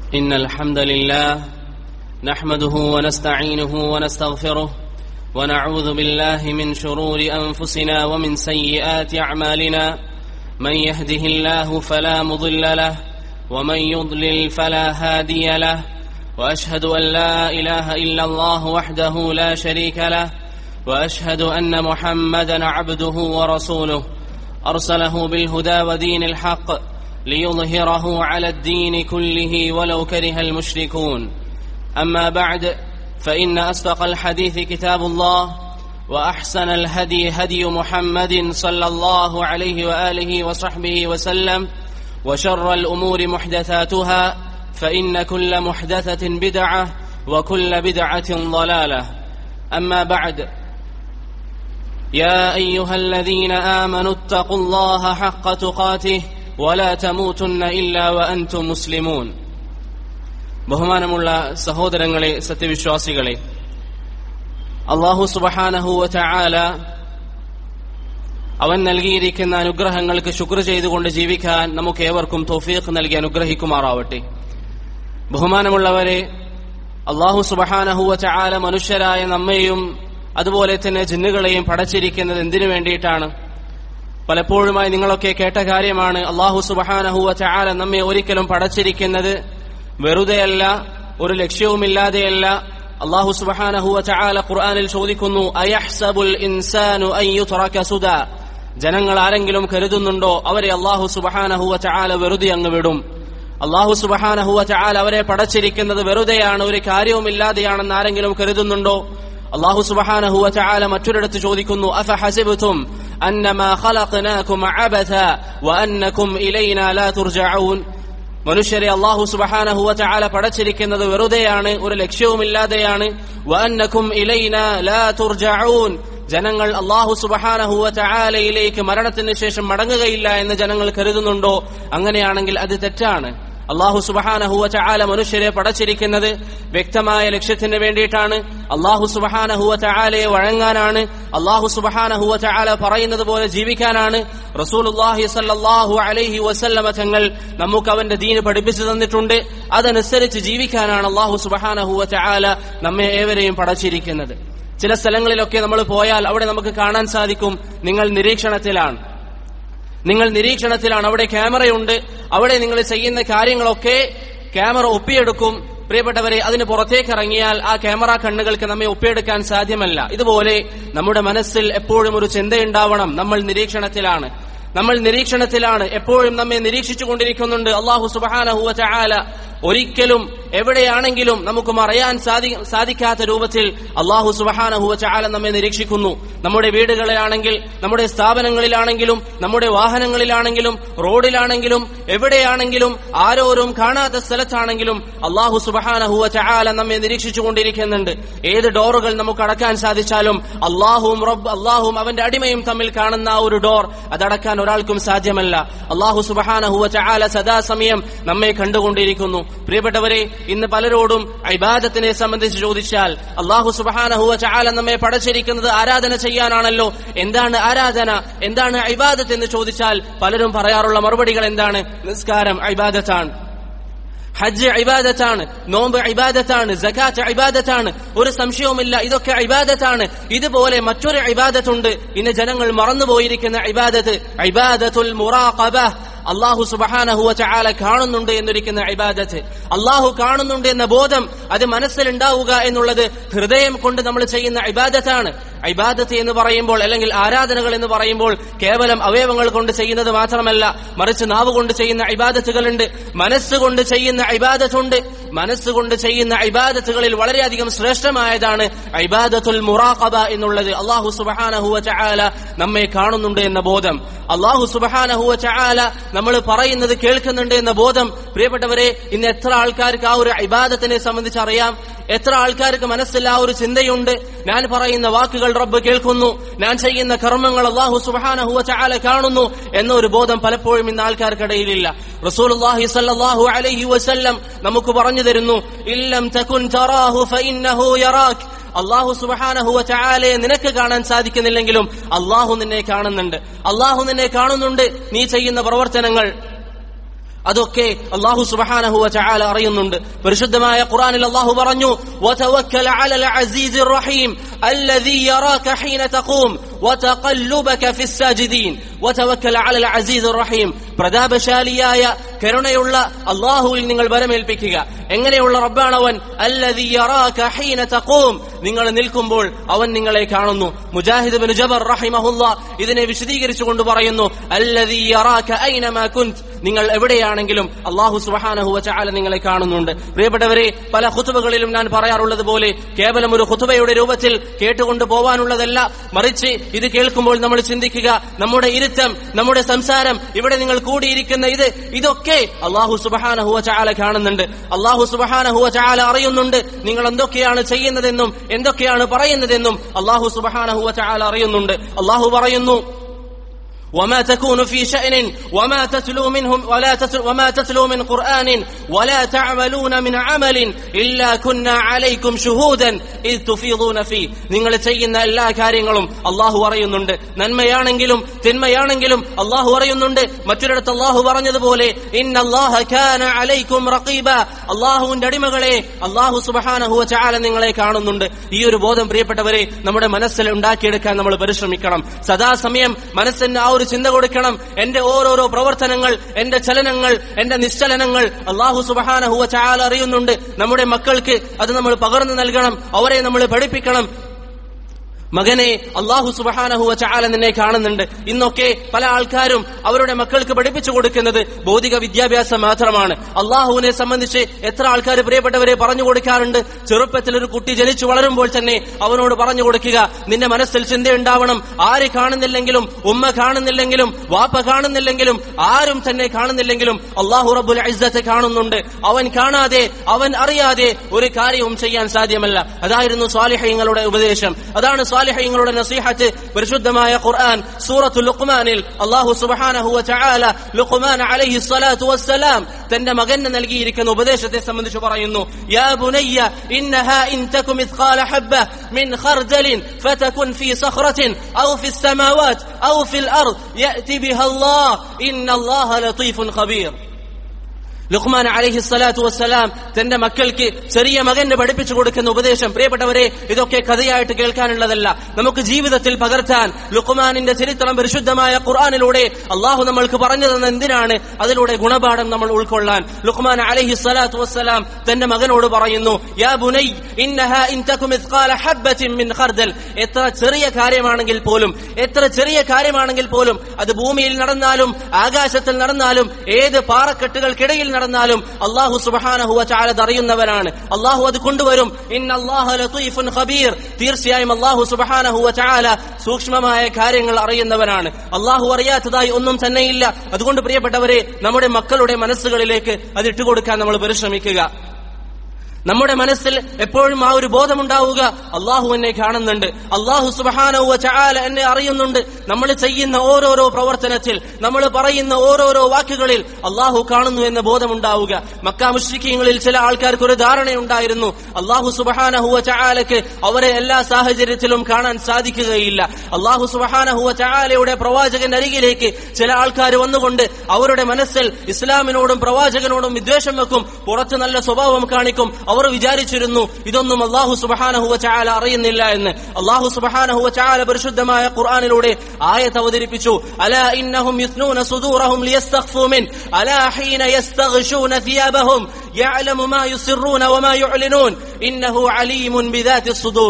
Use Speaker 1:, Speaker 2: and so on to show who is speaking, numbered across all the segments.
Speaker 1: إن الحمد لله نحمده ونستعينه ونستغفره ونعوذ بالله من شرور أنفسنا ومن سيئات أعمالنا من يهده الله فلا مضل له ومن يضلل فلا هادي له وأشهد أن لا إله إلا الله وحده لا شريك له وأشهد أن محمدا عبده ورسوله أرسله بالهدى ودين الحق ليظهره على الدين كله ولو كره المشركون. أما بعد فإن أصدق الحديث كتاب الله وأحسن الهدي هدي محمد صلى الله عليه وآله وصحبه وسلم وشر الأمور محدثاتها فإن كل محدثة بدعة وكل بدعة ضلالة. أما بعد يا أيها الذين آمنوا اتقوا الله حق تقاته ولا تموتن إلا وأنتم مسلمون. ബഹുമാനമുള്ള സഹോദരങ്ങളെ, സത്യവിശ്വാസികളെ, അല്ലാഹു സുബ്ഹാനഹു വ തആല അവൻ നൽകിയിരിക്കുന്ന അനുഗ്രഹങ്ങൾക്ക് ശുക്ർ ചെയ്തുകൊണ്ട് ജീവിക്കാൻ നമുക്ക് ഏവർക്കും തൗഫീഖ് നൽകി അനുഗ്രഹിക്കുമാറാവട്ടെ. ബഹുമാനമുള്ളവരെ, അല്ലാഹു സുബ്ഹാനഹു വ തആല മനുഷ്യരായ നമ്മെയും അതുപോലെ തന്നെ ജിന്നുകളെയും പടച്ചിരിക്കുന്നത് എന്തിനു വേണ്ടിയിട്ടാണ്? പലപ്പോഴുമായി നിങ്ങളൊക്കെ കേട്ട കാര്യമാണ്. അല്ലാഹു സുബ്ഹാനഹു വ തആല നമ്മെ ഒരിക്കലും പടച്ചിരിക്കുന്നത് വെറുതെയല്ല, ഒരു ലക്ഷ്യവുമില്ലാതെയല്ല. അല്ലാഹു സുബ്ഹാനഹു വ തആല ഖുർആനിൽ ചോദിക്കുന്നു, അയഹ്സബുൽ ഇൻസാനു അൻ യുത്റക സുദാ. ജനങ്ങൾ ആരെങ്കിലും കരുതുന്നുണ്ടോ അവരെ അല്ലാഹു സുബ്ഹാനഹു വ തആല വെറുതെ അങ്ങ് വിടും? അല്ലാഹു സുബ്ഹാനഹു വ തആല അവരെ പടച്ചിരിക്കുന്നത് വെറുതെയാണ്, ഒരു കാര്യവുമില്ലാതെയാണെന്ന് ആരെങ്കിലും കരുതുന്നുണ്ടോ? അല്ലാഹു സുബ്ഹാനഹു വ തആല മറ്റൊരിടത്ത് ചോദിക്കുന്നു, അഫഹസിബ്തും അന്നമാ ഖലഖനാകും അബഥ വഅന്നകും ഇലൈനാ ലാ തുർജഊൻ. മനുഷ്യരെ അല്ലാഹു സുബ്ഹാനഹു വ തആല പടച്ചിരിക്കുന്നത് വെറുതെയാണ്, ഒരു ലക്ഷ്യവുമില്ലാതെയാണ്. വഅന്നകും ഇലൈനാ ലാ തുർജഊൻ. ജനങ്ങൾ അല്ലാഹു സുബ്ഹാനഹു വ തആലയിലേക്ക് മരണത്തിന് ശേഷം മടങ്ങുകയില്ല എന്ന് ജനങ്ങൾ കരുതുന്നുണ്ടോ? അങ്ങനെയാണെങ്കിൽ അത് തെറ്റാണ്. അല്ലാഹു സുബ്ഹാനഹു വ തആല മനുഷ്യരെ പടച്ചിരിക്കുന്നത് വ്യക്തമായ ലക്ഷ്യത്തിന് വേണ്ടിയിട്ടാണ്. അല്ലാഹു സുബ്ഹാനഹു വ തആലയെ വഴങ്ങാനാണ്. അല്ലാഹു സുബ്ഹാനഹു വ തആല പറയുന്നത് പോലെ ജീവിക്കാനാണ്. റസൂലുള്ളാഹി സ്വല്ലല്ലാഹു അലൈഹി വസല്ലമ തങ്ങൾ നമുക്ക് അവന്റെ ദീൻ പഠിപ്പിച്ചു തന്നിട്ടുണ്ട്. അതനുസരിച്ച് ജീവിക്കാനാണ് അല്ലാഹു സുബ്ഹാനഹു വ തആല നമ്മെ ഏവരെയും പടച്ചിരിക്കുന്നത്. ചില സ്ഥലങ്ങളിലൊക്കെ നമ്മൾ പോയാൽ അവിടെ നമുക്ക് കാണാൻ സാധിക്കും, നിങ്ങൾ നിരീക്ഷണത്തിലാണ്, അവിടെ ക്യാമറയുണ്ട്. അവിടെ നിങ്ങൾ ചെയ്യുന്ന കാര്യങ്ങളൊക്കെ ക്യാമറ ഒപ്പിയെടുക്കും. പ്രിയപ്പെട്ടവരെ, അതിന് പുറത്തേക്ക് ഇറങ്ങിയാൽ ആ ക്യാമറ കണ്ണുകൾക്ക് നമ്മെ ഒപ്പിയെടുക്കാൻ സാധ്യമല്ല. ഇതുപോലെ നമ്മുടെ മനസ്സിൽ എപ്പോഴും ഒരു ചിന്തയുണ്ടാവണം, നമ്മൾ നിരീക്ഷണത്തിലാണ്, എപ്പോഴും നമ്മെ നിരീക്ഷിച്ചു കൊണ്ടിരിക്കുന്നുണ്ട് അല്ലാഹു സുബ്ഹാനഹു വ തആല. ഒരിക്കലും എവിടെയാണെങ്കിലും നമുക്ക് മറയാൻ സാധിക്കാത്ത രൂപത്തിൽ അല്ലാഹു സുബ്ഹാനഹു വ തആല നമ്മെ നിരീക്ഷിക്കുന്നു. നമ്മുടെ വീടുകളിലാണെങ്കിൽ, നമ്മുടെ സ്ഥാപനങ്ങളിലാണെങ്കിലും, നമ്മുടെ വാഹനങ്ങളിലാണെങ്കിലും, റോഡിലാണെങ്കിലും, എവിടെയാണെങ്കിലും, ആരോരും കാണാത്ത സ്ഥലത്താണെങ്കിലും അല്ലാഹു സുബ്ഹാനഹു വ തആല നമ്മെ നിരീക്ഷിച്ചു കൊണ്ടിരിക്കുന്നുണ്ട്. ഏത് ഡോറുകൾ നമുക്ക് അടക്കാൻ സാധിച്ചാലും അല്ലാഹുവും അവന്റെ അടിമയും തമ്മിൽ കാണുന്ന ആ ഒരു ഡോർ അതടക്കാൻ ഒരാൾക്കും സാധ്യമല്ല. അല്ലാഹു സുബ്ഹാനഹു വ തആല സദാസമയം നമ്മെ കണ്ടുകൊണ്ടിരിക്കുന്നു. പ്രിയപ്പെട്ടവരെ, ഇന്ന് പലരോടും ഇബാദത്തിനെ സംബന്ധിച്ച് ചോദിച്ചാൽ അല്ലാഹു സുബ്ഹാനഹു വ തആല നമ്മെ പടച്ചിരിക്കുന്നത് ആരാധന ചെയ്യാനാണല്ലോ. എന്താണ് ആരാധന, എന്താണ് ഇബാദത്ത് എന്ന് ചോദിച്ചാൽ പലരും പറയാറുള്ള മറുപടികൾ എന്താണ്? നിസ്കാരം ഇബാദത്താണ്, ഹജ്ജ് ഇബാദത്താണ്, നോമ്പ് ഇബാദത്താണ്, സകാത്ത് ഇബാദത്താണ്. ഒരു സംശയവുമില്ല, ഇതൊക്കെ ഇബാദത്താണ്. ഇതുപോലെ മറ്റൊരു ഇബാദത്തുണ്ട്, ഇന്ന് ജനങ്ങൾ മറന്നുപോയിരിക്കുന്ന ഇബാദത്ത്, ഇബാദത്തുൽ മുറാഖബ. അല്ലാഹു സുബ്ഹാനഹു വ തആല കാണുന്നുണ്ട് എന്നിരിക്കുന്ന ഇബാദത്ത്. അല്ലാഹു കാണുന്നുണ്ട് എന്ന ബോധം അത് മനസ്സിലുണ്ടാവുക എന്നുള്ളത് ഹൃദയം കൊണ്ട് നമ്മൾ ചെയ്യുന്ന ഇബാദത്താണ്. ഇബാദത്ത് എന്ന് പറയുമ്പോൾ, അല്ലെങ്കിൽ ആരാധനകൾ എന്ന് പറയുമ്പോൾ കേവലം അവയവങ്ങൾ കൊണ്ട് ചെയ്യുന്നത് മാത്രമല്ല, മറിച്ച് നാവ് കൊണ്ട് ചെയ്യുന്ന ഇബാദത്തുകളുണ്ട്, മനസ്സുകൊണ്ട് ചെയ്യുന്ന ഇബാദത്തുണ്ട്. മനസ്സുകൊണ്ട് ചെയ്യുന്ന ഇബാദത്തുകളിൽ വളരെയധികം ശ്രേഷ്ഠമായതാണ് ഇബാദത്തുൽ മുറാഖബ എന്നുള്ളത്. അല്ലാഹു സുബ്ഹാനഹു വ തആല നമ്മെ കാണുന്നുണ്ട് എന്ന ബോധം, അല്ലാഹു സുബ്ഹാനഹു വ തആല നമ്മൾ പറയുന്നത് കേൾക്കുന്നുണ്ട് എന്ന ബോധം. പ്രിയപ്പെട്ടവരെ, ഇന്ന് എത്ര ആൾക്കാർക്ക് ആ ഒരു ഇബാദത്തിനെ സംബന്ധിച്ച് അറിയാം? എത്ര ആൾക്കാർക്ക് മനസ്സിൽ ആ ഒരു ചിന്തയുണ്ട്? ഞാൻ പറയുന്ന വാക്കുകൾ റബ്ബ് കേൾക്കുന്നു, ഞാൻ ചെയ്യുന്ന കർമ്മങ്ങൾ അല്ലാഹു സുബ്ഹാനഹു വ തആല കാണുന്നു എന്നൊരു ബോധം പലപ്പോഴും ഇന്ന് ആൾക്കാർക്കിടയിലില്ല. റസൂലുള്ളാഹി സ്വല്ലല്ലാഹു അലൈഹി വസല്ലം നമുക്ക് പറഞ്ഞു തരുന്നു, ഇല്ലം തകുൻ തറാഹു ഫഇന്നഹു യറാക്. അല്ലാഹു സുബ്ഹാനഹു വ തആലയെ നിനക്ക് കാണാൻ സാധിക്കുന്നില്ലെങ്കിലും അല്ലാഹു നിന്നെ കാണുന്നുണ്ട്. അല്ലാഹു നിന്നെ കാണുന്നുണ്ട്, നീ ചെയ്യുന്ന പ്രവർത്തനങ്ങൾ. അതൊക്കെ അല്ലാഹു സുബ്ഹാനഹു വ തആല അറിയുന്നുണ്ട്. പരിശുദ്ധമായ ഖുർആനിൽ അല്ലാഹു പറഞ്ഞു, വതവക്കൽ അലൽ അസീസിർ റഹീം അല്ലദീ യറാക ഹീന തഖൂം വതഖല്ലുബക ഫിസ് സാജിദീൻ. വതവക്കൽ അലൽ അസീസിർ റഹീം, പ്രതാപശാലിയായ കരുണയുള്ള അല്ലാഹുവിൽ നിങ്ങൾ വരമേൽപ്പിക്കുക. എങ്ങനെയുള്ള റബ്ബാണ് അവൻ? അല്ലദീ യറാക ഹീന തഖൂം, നിങ്ങൾ നിൽക്കുമ്പോൾ അവൻ നിങ്ങളെ കാണുന്നു. മുജാഹിദ് ഇബ്നു ജബർ റഹിമഹുല്ലാ ഇതിനെ വിശദീകരിച്ചുകൊണ്ട് പറയുന്നു, അല്ലദീ യറാക ഐനമാ കുൻത്, നിങ്ങൾ എവിടെയാണെങ്കിലും അല്ലാഹു സുബ്ഹാനഹു വ തആല നിങ്ങളെ കാണുന്നുണ്ട്. പ്രിയപ്പെട്ടവരെ, പല ഖുതുബകളിലും ഞാൻ പറയാറുള്ളത് പോലെ കേവലം ഒരു ഖുതുബയുടെ രൂപത്തിൽ കേട്ടുകൊണ്ട് പോവാനുള്ളതല്ല, മറിച്ച് ഇത് കേൾക്കുമ്പോൾ നമ്മൾ ചിന്തിക്കുക, നമ്മുടെ ഇരുത്തം, നമ്മുടെ സംസാരം, ഇവിടെ നിങ്ങൾ കൂടിയിരിക്കുന്ന ഇതൊക്കെ അല്ലാഹു സുബ്ഹാനഹു വ തആല കാണുന്നുണ്ട്. അല്ലാഹു സുബ്ഹാനഹു വ തആല അറിയുന്നുണ്ട് നിങ്ങൾ എന്തൊക്കെയാണ് ചെയ്യുന്നതെന്നും എന്തൊക്കെയാണ് പറയുന്നതെന്നും അല്ലാഹു സുബ്ഹാനഹു വ തആല അറിയുന്നുണ്ട്. അല്ലാഹു പറയുന്നു, وما تكون في شأن وما تتلو من قرآن ولا تعملون من عمل إلا كنا عليكم شهودا إذ تفيضون فيه. നിങ്ങൾ ചെയ്യുന്ന എല്ലാ കാര്യങ്ങളും അല്ലാഹു അറിയുന്നുണ്ട്. നന്മയാണെങ്കിലും തിന്മയാണെങ്കിലും അല്ലാഹു അറിയുന്നുണ്ട്. മറ്റൊരിടത്ത് അല്ലാഹു പറഞ്ഞതുപോലെ, ഇന്നല്ലാഹ കാന അലൈക്കും റഖീബ, അല്ലാഹുവിന്റെ അടിമകളെ അല്ലാഹു സുബ്ഹാനഹു വ തആല നിങ്ങളെ കാണുന്നുണ്ട്. ഈ ഒരു ബോധം പ്രിയപ്പെട്ടവരെ നമ്മുടെ മനസ്സിൽ ഉണ്ടാക്കിയെടുക്കാൻ നമ്മൾ പരിശ്രമിക്കണം. സദാസമയം മനസ്സിന് ഒരു ചിന്ത കൊടുക്കണം, എന്റെ ഓരോരോ പ്രവർത്തനങ്ങൾ, എന്റെ ചലനങ്ങൾ, എന്റെ നിശ്ചലനങ്ങൾ അല്ലാഹു സുബ്ഹാനഹു വ തആല അറിയുന്നുണ്ട്. നമ്മുടെ മക്കൾക്ക് അത് നമ്മൾ പകർന്നു നൽകണം, അവരെ നമ്മൾ പഠിപ്പിക്കണം. മകനെ, അല്ലാഹു സുബ്ഹാനഹു വ തആല നിന്നെ കാണുന്നുണ്ട്. ഇന്നൊക്കെ പല ആൾക്കാരും അവരുടെ മക്കൾക്ക് പഠിപ്പിച്ചു കൊടുക്കുന്നത് ഭൗതിക വിദ്യാഭ്യാസം മാത്രമാണ്. അല്ലാഹുവിനെ സംബന്ധിച്ച് എത്ര ആൾക്കാർ പ്രിയപ്പെട്ടവരെ പറഞ്ഞു കൊടുക്കാറുണ്ട്. ചെറുപ്പത്തിൽ ഒരു കുട്ടി ജനിച്ചു വളരുമ്പോൾ തന്നെ അവനോട് പറഞ്ഞു കൊടുക്കുക, നിന്റെ മനസ്സിൽ ചിന്തയുണ്ടാവണം, ആര് കാണുന്നില്ലെങ്കിലും, ഉമ്മ കാണുന്നില്ലെങ്കിലും, വാപ്പ കാണുന്നില്ലെങ്കിലും, ആരും തന്നെ കാണുന്നില്ലെങ്കിലും അല്ലാഹു റബ്ബുൽ ഇസ്സത്ത് കാണുന്നുണ്ട്. അവൻ കാണാതെ, അവൻ അറിയാതെ ഒരു കാര്യവും ചെയ്യാൻ സാധ്യമല്ല. അതായിരുന്നു സ്വാലിഹീങ്ങളുടെ ഉപദേശം, അതാണ് സ്വാലിഹീങ്ങളുടെ നസീഹത്ത്. പരിശുദ്ധമായ ഖുർആൻ സൂറത്തുൽ ലുഖ്മാനിൽ അല്ലാഹു സുബ്ഹാനഹു വ തആല ലുഖ്മാൻ അലൈഹി സ്വലാത്തു വസ്സലാം തന്റെ മകന് നൽകിയിരിക്കുന്ന ഉപദേശത്തെ സംബന്ധിച്ച് പറയുന്നു, യാ ബുനയ്യ ഇന്നഹാ ഇൻ തകു മിസ്ഖാല ഹബ്ബ മിൻ ഖർദലിൻ ഫതകുൻ ഫീ സഖറത്തിൻ ഔ ഫിസ് സമാവാത് ഔ ഫിൽ അർദ് യഅതി ബിഹാ അല്ലാഹ് ഇന്നല്ലാഹ ലതീഫുൻ ഖബീർ. ലുഖ്മാൻ അലൈഹി സ്വലാത്തു വസ്സലാം തന്റെ മക്കൾക്ക്, ചെറിയ മകന് പഠിപ്പിച്ചു കൊടുക്കുന്ന ഉപദേശം പ്രിയപ്പെട്ടവരെ ഇതൊക്കെ കഥയായിട്ട് കേൾക്കാനുള്ളതല്ല, നമുക്ക് ജീവിതത്തിൽ പകർത്താൻ. ലുഖ്മാനിന്റെ ചരിത്രം പരിശുദ്ധമായ ഖുർആനിലൂടെ അല്ലാഹു നമ്മൾക്ക് പറഞ്ഞു തന്ന എന്തിനാണ്? അതിലൂടെ ഗുണപാഠം നമ്മൾ ഉൾക്കൊള്ളാൻ. ലുഖ്മാൻ അലൈഹി സ്വലാത്തു വസ്സലാം തന്റെ മകനോട് പറയുന്നു, യാ ബുനൈ ഇന്നഹാ ഇൻ തകു മിസ്ഖാല ഹബ്ബത്തിൻ മിൻ ഖർദൽ, എത്ര ചെറിയ കാര്യമാണെങ്കിൽ പോലും, എത്ര ചെറിയ കാര്യമാണെങ്കിൽ പോലും, അത് ഭൂമിയിൽ നടന്നാലും ആകാശത്തിൽ നടന്നാലും ഏത് പാറക്കെട്ടുകൾക്കിടയിൽ നടന്നാലും അല്ലാഹു സുബ്ഹാനഹു വ തആല അറിയുന്നവനാണ്. അല്ലാഹു അത് കൊണ്ടുവരും. ഇന്നല്ലാഹ ലതീഫുൻ ഖബീർ, തീർച്ചയായും അല്ലാഹു സുബ്ഹാനഹു വ തആല സൂക്ഷ്മമായ കാര്യങ്ങൾ അറിയുന്നവനാണ്. അല്ലാഹു അറിയാത്തതായി ഒന്നും തന്നെയില്ല. അതുകൊണ്ട് പ്രിയപ്പെട്ടവരെ, നമ്മുടെ മക്കളുടെ മനസ്സുകളിലേക്ക് അത് ഇട്ടുകൊടുക്കാൻ നമ്മൾ പരിശ്രമിക്കുക. നമ്മുടെ മനസ്സിൽ എപ്പോഴും ആ ഒരു ബോധമുണ്ടാവുക, അല്ലാഹു എന്നെ കാണുന്നുണ്ട്, അല്ലാഹു സുബ്ഹാനഹു വ തആല എന്നെ അറിയുന്നുണ്ട്. നമ്മൾ ചെയ്യുന്ന ഓരോരോ പ്രവർത്തനത്തിൽ, നമ്മൾ പറയുന്ന ഓരോരോ വാക്കുകളിൽ അല്ലാഹു കാണുന്നു എന്ന ബോധമുണ്ടാവുക. മക്ക മുശ്രിക്കീങ്ങളിൽ ചില ആൾക്കാർക്ക് ഒരു ധാരണയുണ്ടായിരുന്നു, അല്ലാഹു സുബ്ഹാനഹു വ തആലക്ക് അവരെ എല്ലാ സാഹചര്യത്തിലും കാണാൻ സാധിക്കുകയില്ല. അല്ലാഹു സുബ്ഹാനഹു വ തആലയുടെ പ്രവാചകന്റെ അരികിലേക്ക് ചില ആൾക്കാർ വന്നുകൊണ്ട് അവരുടെ മനസ്സിൽ ഇസ്ലാമിനോടും പ്രവാചകനോടും വിദ്വേഷം വെക്കും, പുറത്ത് നല്ല സ്വഭാവം കാണിക്കും. അവർ വിചാരിച്ചിരുന്നു ഇതൊന്നും അല്ലാഹു സുബ്ഹാനഹു വ തആല അറിയുന്നില്ല എന്ന്. അല്ലാഹു സുബ്ഹാനഹു വ തആല പരിശുദ്ധമായ ഖുർആനിലൂടെ ആയത്ത് അവതരിപ്പിച്ചു, അലാ ഇന്നഹും യസ്നൂന സുദൂറഹും ലിയസ്തഖ്ഫൂ മിൻ അലാ ഹീന യസ്തഗ്ശൂന സിയാബഹും യഅലമു മാ യുസിറൂന വമാ യുഅ്ലിനൂൻ ഇന്നഹു അലീമുൻ ബിദാതിസ് സുദൂർ.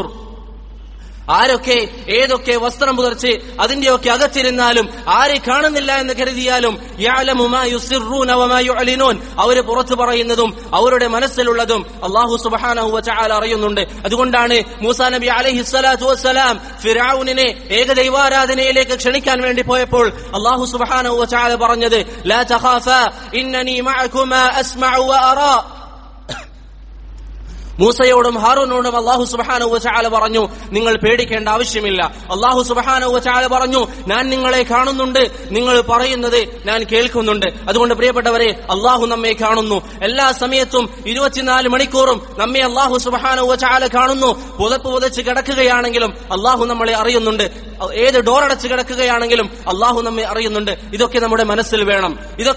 Speaker 1: ആരൊക്കെ ഏതൊക്കെ വസ്ത്രം പുതർച്ച് അതിന്റെയൊക്കെ അകത്തിരുന്നാലും, ആരെ കാണുന്നില്ല എന്ന് കരുതിയാലും, യഅലമു മാ യുസിറൂന വമാ യുഅ്ലിനൂൻ, അവര് പുറത്തു പറയുന്നതും അവരുടെ മനസ്സിലുള്ളതും അല്ലാഹു സുബ്ഹാനഹു വ തആല അറിയുന്നുണ്ട്. അതുകൊണ്ടാണ് മൂസാ നബി അലൈഹി സ്വലാത്തു വസ്സലാം ഫിർഔനിനെ ഏകദൈവാരാധനയിലേക്ക് ക്ഷണിക്കാൻ വേണ്ടി പോയപ്പോൾ അല്ലാഹു സുബ്ഹാനഹു വ തആല പറഞ്ഞത്, ലാ തഖാഫാ ഇന്നനി മഅകുമാ അസ്മഉ വ അറാ മൂസയോടും ഹാറൂനോടും അല്ലാഹു സുബ്ഹാനഹു വ തആല പറഞ്ഞു, നിങ്ങൾ പേടിക്കേണ്ട ആവശ്യമില്ല. അല്ലാഹു സുബ്ഹാനഹു വ തആല പറഞ്ഞു, ഞാൻ നിങ്ങളെ കാണുന്നുണ്ട്, നിങ്ങൾ പറയുന്നത് ഞാൻ കേൾക്കുന്നുണ്ട്. അതുകൊണ്ട് പ്രിയപ്പെട്ടവരെ, അല്ലാഹു നമ്മെ കാണുന്നു. എല്ലാ സമയത്തും 24 മണിക്കൂറും നമ്മെ അല്ലാഹു സുബ്ഹാനഹു വ തആല കാണുന്നു. പുതപ്പ് പുതച്ച് കിടക്കുകയാണെങ്കിലും അല്ലാഹു നമ്മളെ അറിയുന്നുണ്ട്. ഏത് ഡോറടച്ച് കിടക്കുകയാണെങ്കിലും അല്ലാഹു നമ്മെ അറിയുന്നുണ്ട്. ഇതൊക്കെ നമ്മുടെ മനസ്സിൽ വേണം.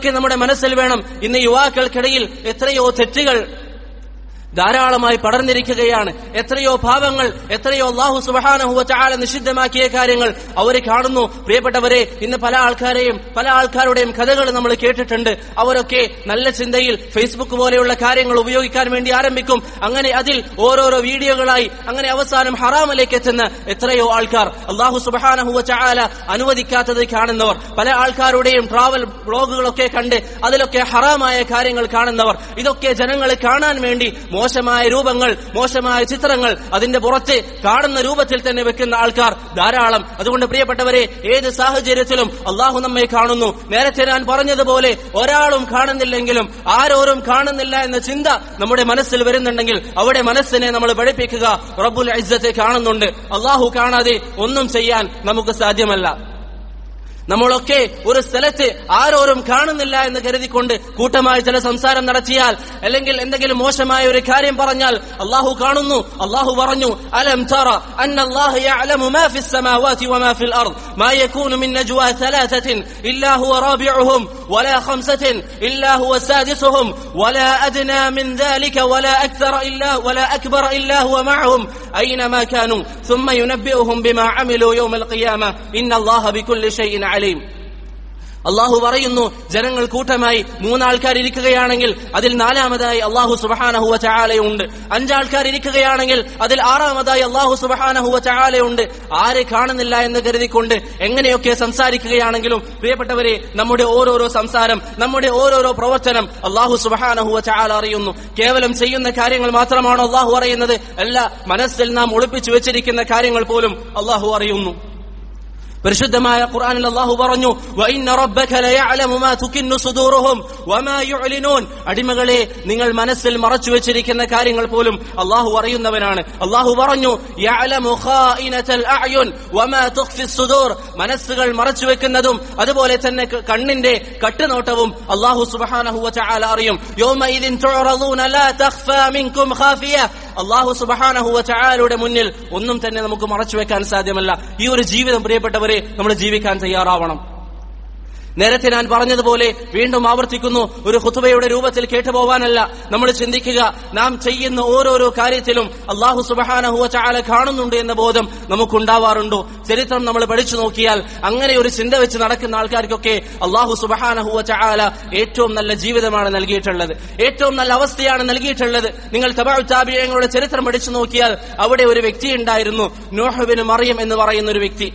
Speaker 1: ഇന്ന് യുവാക്കൾക്കിടയിൽ എത്രയോ തെറ്റുകൾ ധാരാളമായി പടർന്നിരിക്കുകയാണ്. എത്രയോ പാപങ്ങൾ, എത്രയോ അല്ലാഹു സുബ്ഹാനഹു വ തആല നിഷിദ്ധമാക്കിയ കാര്യങ്ങൾ അവർ കാണുന്നു. പ്രിയപ്പെട്ടവരെ, ഇന്ന് പല ആൾക്കാരുടെയും കഥകൾ നമ്മൾ കേട്ടിട്ടുണ്ട്. അവരൊക്കെ നല്ല ചിന്തയിൽ ഫേസ്ബുക്ക് പോലെയുള്ള കാര്യങ്ങൾ ഉപയോഗിക്കാൻ വേണ്ടി ആരംഭിക്കും. അങ്ങനെ അതിൽ ഓരോരോ വീഡിയോകളായി അങ്ങനെ അവസാനം ഹറാമിലേക്ക് എത്തുന്ന എത്രയോ ആൾക്കാർ. അല്ലാഹു സുബ്ഹാനഹു വ തആല അനുവദിക്കാത്തത് കാണുന്നവർ, പല ആൾക്കാരുടെയും ട്രാവൽ വ്ളോഗുകളൊക്കെ കണ്ട് അതിലൊക്കെ ഹറാമായ കാര്യങ്ങൾ കാണുന്നവർ. ഇതൊക്കെ ജനങ്ങൾ കാണാൻ വേണ്ടി മോശമായ രൂപങ്ങൾ, മോശമായ ചിത്രങ്ങൾ അതിന്റെ പുറത്ത് കാണുന്ന രൂപത്തിൽ തന്നെ വെക്കുന്ന ആൾക്കാർ ധാരാളം. അതുകൊണ്ട് പ്രിയപ്പെട്ടവരെ, ഏത് സാഹചര്യത്തിലും അല്ലാഹു നമ്മെ കാണുന്നു. നേരത്തെ ഞാൻ പറഞ്ഞതുപോലെ ഒരാളും കാണുന്നില്ലെങ്കിലും ആരോരും കാണുന്നില്ല എന്ന ചിന്ത നമ്മുടെ മനസ്സിൽ വരുന്നുണ്ടെങ്കിൽ അവിടെ മനസ്സിനെ നമ്മൾ പഠിപ്പിക്കുക, റബ്ബുൽ ഇസ്സത്ത് കാണുന്നുണ്ട്. അല്ലാഹു കാണാതെ ഒന്നും ചെയ്യാൻ നമുക്ക് സാധ്യമല്ല. നമ്മളൊക്കെ ഒരു സ്ഥലത്ത് ആരോരും കാണുന്നില്ല എന്ന് കരുതിക്കൊണ്ട് കൂട്ടമായി ചില സംസാരം നടത്തിയാൽ, അല്ലെങ്കിൽ എന്തെങ്കിലും മോശമായ ഒരു കാര്യം പറഞ്ഞാൽ അല്ലാഹു കാണുന്നു. അല്ലാഹു പറഞ്ഞു, അലം തറ അന്നല്ലാഹ യഅലമു മാ ഫിസ് സമാവാതി വമാ ഫിൽ അർദ് മാ യകൂനു മിൻ നജ്വാ തലാതത്തിൻ ഇല്ലാ ഹുവ റാബിഉഹും വലാ ഖംസത്തിൻ ഇല്ലാ ഹുവ സാദിസുഹും വലാ അദ്നാ മിൻ ദാലിക വലാ അക്തറ ഇല്ലാ വലാ അക്ബറ ഇല്ലാ ഹുവ മഅഹും അയ്നമാ കാനൂ ثم ينبئهم بما عملوا يوم القيامة إن الله بكل شيء عليم. അല്ലാഹു പറയുന്നു, ജനങ്ങൾ കൂട്ടമായി 3 ആൾക്കാർ ഇരിക്കുകയാണെങ്കിൽ അതിൽ 4-മതായി അല്ലാഹു സുബ്ഹാനഹു വ തആലയുണ്ട്. 5 ആൾക്കാർ ഇരിക്കുകയാണെങ്കിൽ അതിൽ 6-മതായി അല്ലാഹു സുബ്ഹാനഹു വ തആലയുണ്ട്. ആരെ കാണുന്നില്ല എന്ന് കരുതിക്കൊണ്ട് എങ്ങനെയൊക്കെ സംസാരിക്കുകയാണെങ്കിലും പ്രിയപ്പെട്ടവരെ, നമ്മുടെ ഓരോരോ സംസാരം, നമ്മുടെ ഓരോരോ പ്രവർത്തനം അല്ലാഹു സുബ്ഹാനഹു വ തആല അറിയുന്നു. കേവലം ചെയ്യുന്ന കാര്യങ്ങൾ മാത്രമാണോ അല്ലാഹു അറിയുന്നത്? അല്ല, മനസ്സിൽ നാം ഒളിപ്പിച്ചു വെച്ചിരിക്കുന്ന കാര്യങ്ങൾ പോലും അല്ലാഹു അറിയുന്നു. പരിശുദ്ധമായ ഖുർആനിൽ അല്ലാഹു പറഞ്ഞു, വഇന്ന റബ്ബക ലയഅലമു മാ തുകിന്നു സുദൂറുഹും വമാ യുഅ്ലിനൂൻ. അടിമകളെ, നിങ്ങൾ മനസ്സിൽ മറച്ചു വെച്ചിരിക്കുന്ന കാര്യങ്ങൾ പോലും അല്ലാഹു അറിയുന്നവനാണ്. അല്ലാഹു പറഞ്ഞു, യഅലമു ഖായിനതൽ അഅ്യുൻ വമാ തുഖ്ഫിസ് സുദൂർ. മനസ്സുകൾ മറച്ചു വെക്കുന്നതും അതുപോലെ തന്നെ കണ്ണിന്റെ കട്ടുനോട്ടവും അല്ലാഹു സുബ്ഹാനഹു വ തആല അറിയും. യൗമഇദിൻ തുഅറദൂന ലാ തഖ്ഫാ മിൻകും ഖാഫിയ. അല്ലാഹു സുബ്ഹാനഹു വ തആലയുടെ മുന്നിൽ ഒന്നും തന്നെ നമുക്ക് മറച്ചു വെക്കാൻ സാധ്യമല്ല. ഈ ഒരു ജീവിതം പ്രിയപ്പെട്ടവരെ, നമ്മൾ ജീവിക്കാൻ തയ്യാറാവണം. നേരത്തെ ഞാൻ പറഞ്ഞതുപോലെ വീണ്ടും ആവർത്തിക്കുന്നു, ഒരു ഖുതുബയുടെ രൂപത്തിൽ കേട്ടുപോവാനല്ല നമ്മൾ ചിന്തിക്കുക. നാം ചെയ്യുന്ന ഓരോരോ കാര്യത്തിലും അല്ലാഹു സുബ്ഹാനഹു വ തആല കാണുന്നുണ്ട് എന്ന ബോധം നമുക്കുണ്ടാവാറുണ്ടോ? ചരിത്രം നമ്മൾ പഠിച്ചു നോക്കിയാൽ അങ്ങനെ ഒരു ചിന്ത വെച്ച് നടക്കുന്ന ആൾക്കാർക്കൊക്കെ അല്ലാഹു സുബ്ഹാനഹു വ തആല ഏറ്റവും നല്ല ജീവിതമാണ് നൽകിയിട്ടുള്ളത്, ഏറ്റവും നല്ല അവസ്ഥയാണ് നൽകിയിട്ടുള്ളത്. നിങ്ങൾ തബഉ താബിഈങ്ങളുടെ ചരിത്രം പഠിച്ചു നോക്കിയാൽ അവിടെ ഒരു വ്യക്തി ഉണ്ടായിരുന്നു, നൂഹ് ബിൻ മറിയം എന്ന് പറയുന്ന ഒരു വ്യക്തി.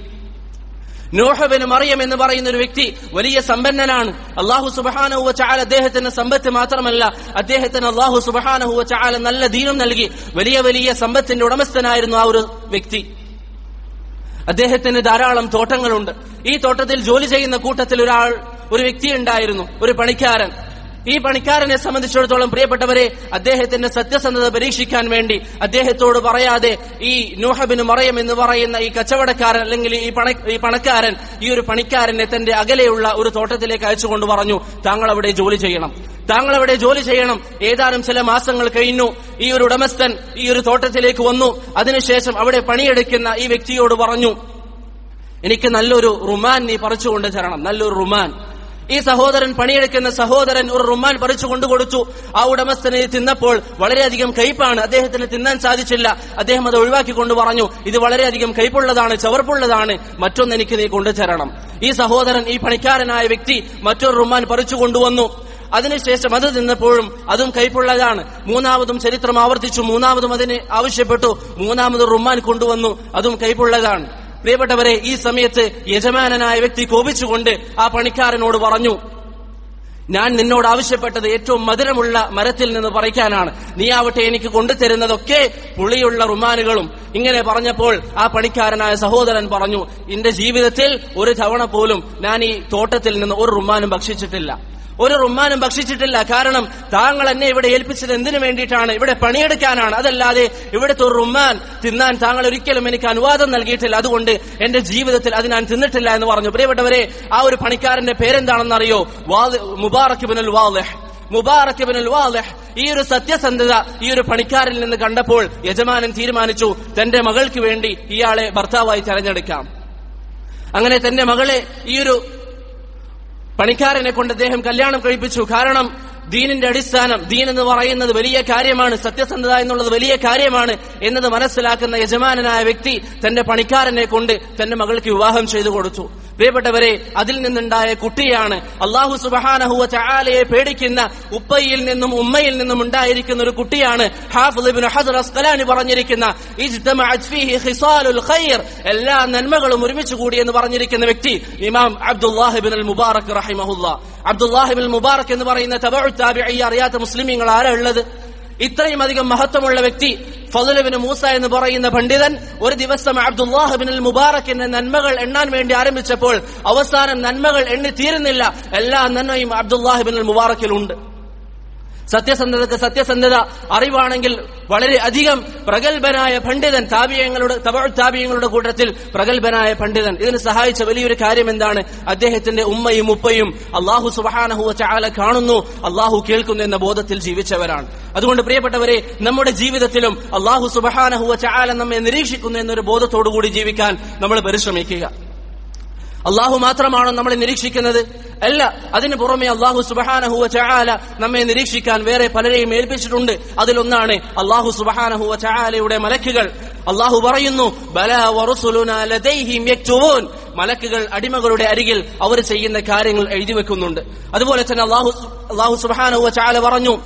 Speaker 1: നൂഹ് ബിൻ മറിയം എന്ന് പറയുന്ന ഒരു വ്യക്തി വലിയ സമ്പന്നനാണ്. അല്ലാഹു സുബ്ഹാനഹു വ തആല അദ്ദേഹത്തിന് സമ്പത്ത് മാത്രമല്ല, അദ്ദേഹത്തിന് അല്ലാഹു സുബ്ഹാനഹു വ തആല നല്ല ദീനും നൽകി. വലിയ വലിയ സമ്പത്തിന്റെ ഉടമസ്ഥനായിരുന്നു ആ ഒരു വ്യക്തി. അദ്ദേഹത്തിന് ധാരാളം തോട്ടങ്ങളുണ്ട്. ഈ തോട്ടത്തിൽ ജോലി ചെയ്യുന്ന കൂട്ടത്തിൽ ഒരു വ്യക്തി ഉണ്ടായിരുന്നു, ഒരു പണിക്കാരൻ. ഈ പണിക്കാരനെ സംബന്ധിച്ചിടത്തോളം പ്രിയപ്പെട്ടവരെ, അദ്ദേഹത്തിന്റെ സത്യസന്ധത പരീക്ഷിക്കാൻ വേണ്ടി അദ്ദേഹത്തോട് പറയാതെ ഈ നൂഹ് ബിൻ മറിയം എന്ന് പറയുന്ന ഈ കച്ചവടക്കാരൻ അല്ലെങ്കിൽ ഈ പണക്കാരൻ ഈ ഒരു പണിക്കാരനെ തന്റെ അകലെയുള്ള ഒരു തോട്ടത്തിലേക്ക് അയച്ചുകൊണ്ട് പറഞ്ഞു, താങ്കൾ അവിടെ ജോലി ചെയ്യണം. ഏതാനും ചില മാസങ്ങൾ കഴിഞ്ഞു. ഈ ഒരു ഉടമസ്ഥൻ ഈ ഒരു തോട്ടത്തിലേക്ക് വന്നു. അതിനുശേഷം അവിടെ പണിയെടുക്കുന്ന ഈ വ്യക്തിയോട് പറഞ്ഞു, എനിക്ക് നല്ലൊരു റുമാൻ നീ പറിച്ചുകൊണ്ട് തരണം, നല്ലൊരു റുമാൻ. ഈ സഹോദരൻ, പണിയെടുക്കുന്ന സഹോദരൻ ഒരു റുമാൻ പറിച്ചു കൊണ്ടുകൊടുത്തു. ആ ഉടമസ്ഥനെ തിന്നപ്പോൾ വളരെയധികം കയ്പാണ്, അദ്ദേഹത്തിന് തിന്നാൻ സാധിച്ചില്ല. അദ്ദേഹം അത് ഒഴിവാക്കിക്കൊണ്ട് പറഞ്ഞു, ഇത് വളരെയധികം കയ്പുള്ളതാണ്, ചവർപ്പുള്ളതാണ്, മറ്റൊന്ന് എനിക്ക് നീ കൊണ്ടുതരണം. ഈ സഹോദരൻ, ഈ പണിക്കാരനായ വ്യക്തി മറ്റൊരു റുമാൻ പറിച്ചു കൊണ്ടുവന്നു. അതിനുശേഷം അത് തിന്നപ്പോഴും അതും കയ്പുള്ളതാണ്. മൂന്നാമതും ചരിത്രം ആവർത്തിച്ചു, മൂന്നാമതും അതിന് ആവശ്യപ്പെട്ടു. മൂന്നാമത് റുമാൻ കൊണ്ടുവന്നു, അതും കയ്പുള്ളതാണ്. പ്രിയപ്പെട്ടവരെ, ഈ സമയത്ത് യജമാനനായ വ്യക്തി കോപിച്ചുകൊണ്ട് ആ പണിക്കാരനോട് പറഞ്ഞു, ഞാൻ നിന്നോട് ആവശ്യപ്പെട്ടത് ഏറ്റവും മധുരമുള്ള മരത്തിൽ നിന്ന് പറിക്കാനാണ്, നീ ആവട്ടെ എനിക്ക് കൊണ്ടുതരുന്നതൊക്കെ പുളിയുള്ള റുമാനുകളും. ഇങ്ങനെ പറഞ്ഞപ്പോൾ ആ പണിക്കാരനായ സഹോദരൻ പറഞ്ഞു, എന്റെ ജീവിതത്തിൽ ഒരു തവണ പോലും ഞാൻ ഈ തോട്ടത്തിൽ നിന്ന് ഒരു റുമാനും ഭക്ഷിച്ചിട്ടില്ല, ഒരു റുമ്മാനും ഭക്ഷിച്ചിട്ടില്ല. കാരണം താങ്കൾ എന്നെ ഇവിടെ ഏൽപ്പിച്ചത് എന്തിനു വേണ്ടിയിട്ടാണ്? ഇവിടെ പണിയെടുക്കാനാണ്. അതല്ലാതെ ഇവിടുത്തെ ഒരു റുമ്മാൻ തിന്നാൻ താങ്കൾ ഒരിക്കലും എനിക്ക് അനുവാദം നൽകിയിട്ടില്ല. അതുകൊണ്ട് എന്റെ ജീവിതത്തിൽ അത് ഞാൻ തിന്നിട്ടില്ല എന്ന് പറഞ്ഞു. പ്രിയപ്പെട്ടവരെ, ആ ഒരു പണിക്കാരന്റെ പേരെന്താണെന്നറിയോ? മുബാറക് ഇബ്നുൽ വാളിഹ്. മുബാറക് ഇബ്നുൽ വാളിഹ്. ഈ ഒരു സത്യസന്ധത ഈ ഒരു പണിക്കാരിൽ നിന്ന് കണ്ടപ്പോൾ യജമാനൻ തീരുമാനിച്ചു തന്റെ മകൾക്ക് വേണ്ടി ഇയാളെ ഭർത്താവായി തെരഞ്ഞെടുക്കാം. അങ്ങനെ തന്റെ മകളെ ഈ ഒരു പണിക്കാരനെ കൊണ്ട് അദ്ദേഹം കല്യാണം കഴിപ്പിച്ചു. കാരണം ദീനിന്റെ അടിസ്ഥാനം, ദീൻ എന്ന് പറയുന്നത് വലിയ കാര്യമാണ്, സത്യസന്ധത എന്നുള്ളത് വലിയ കാര്യമാണ് എന്നത് മനസ്സിലാക്കുന്ന യജമാനനായ വ്യക്തി തന്റെ പണിക്കാരനെ കൊണ്ട് തന്റെ മകൾക്ക് വിവാഹം ചെയ്തു കൊടുത്തു. പ്രിയപ്പെട്ടവരെ, അതിൽ നിന്നുണ്ടായ കുട്ടിയാണ് അല്ലാഹു സുബ്ഹാനഹു വ തആലയെ പേടിക്കുന്ന ഉപ്പയിൽ നിന്നും ഉമ്മയിൽ നിന്നും ഉണ്ടായിരിക്കുന്ന ഒരു കുട്ടിയാണ് ഹാഫിദ് ഇബ്നു ഹജർ അസ്ഖലാനി പറഞ്ഞിരിക്കുന്ന ഇജ്തമഅത് ഫീഹി ഖിസാലുൽ ഖൈർ, എല്ലാ നന്മകളും ഒരുമിച്ച് കൂടി എന്ന് പറഞ്ഞിരിക്കുന്ന വ്യക്തി ഇമാം അബ്ദുല്ലാഹ് ഇബ്നുൽ മുബാറക് റഹിമഹുല്ലാഹ്. അബ്ദുല്ലാഹ് ഇബ്നുൽ മുബാറക് എന്ന് പറയുന്ന തബഉ താബിഈ അറിയാത്ത മുസ്ലിമീങ്ങൾ ആരാ ഉള്ളത്? ഇത്രയും അധികം മഹത്വമുള്ള വ്യക്തി ഫളൽ ഇബ്നു മൂസ എന്ന് പറയുന്ന പണ്ഡിതൻ ഒരു ദിവസം അബ്ദുല്ലാഹ് ഇബ്നുൽ മുബാറക്കിന്റെ നന്മകൾ എണ്ണാൻ വേണ്ടി ആരംഭിച്ചപ്പോൾ അവസാനം നന്മകൾ എണ്ണി തീരുന്നില്ല. എല്ലാ നന്മയും അബ്ദുല്ലാഹ് ഇബ്നുൽ മുബാറക്കിലുണ്ട്. സത്യസന്ധതക്ക് സത്യസന്ധത, അറിവാണെങ്കിൽ വളരെ അധികം പ്രഗത്ഭനായ പണ്ഡിതൻ, താബിഈങ്ങളുടെ കൂട്ടത്തിൽ പ്രഗത്ഭനായ പണ്ഡിതൻ. ഇതിന് സഹായിച്ച വലിയൊരു കാര്യം എന്താണ്? അദ്ദേഹത്തിന്റെ ഉമ്മയും ഉപ്പയും അല്ലാഹു സുബ്ഹാനഹു വ തആല കാണുന്നു, അല്ലാഹു കേൾക്കുന്നു എന്ന ബോധത്തിൽ ജീവിച്ചവരാണ്. അതുകൊണ്ട് പ്രിയപ്പെട്ടവരെ, നമ്മുടെ ജീവിതത്തിലും അല്ലാഹു സുബ്ഹാനഹു വ തആല നമ്മെ നിരീക്ഷിക്കുന്നു എന്നൊരു ബോധത്തോടുകൂടി ജീവിക്കാൻ നമ്മൾ പരിശ്രമിക്കുക. അല്ലാഹു മാത്രമാണോ നമ്മളെ നിരീക്ഷിക്കുന്നത്? അല്ല. അതിനു പുറമെ അല്ലാഹു സുബ്ഹാനഹു വ തആല നമ്മെ നിരീക്ഷിക്കാൻ വേറെ പലരെയും ഏൽപ്പിച്ചിട്ടുണ്ട്. അതിലൊന്നാണ് അല്ലാഹു സുബ്ഹാനഹു വ തആലയുടെ മലക്കുകൾ. അല്ലാഹു പറയുന്നു, ബലാ വറുസുലുനാ ലദൈഹിം യക്തുബൂൻ, മലക്കുകൾ അടിമകളുടെ അരികിൽ അവർ ചെയ്യുന്ന കാര്യങ്ങൾ എഴുതി വെക്കുന്നുണ്ട്. അതുപോലെ തന്നെ അല്ലാഹു സുബ്ഹാനഹു വ തആല പറഞ്ഞു,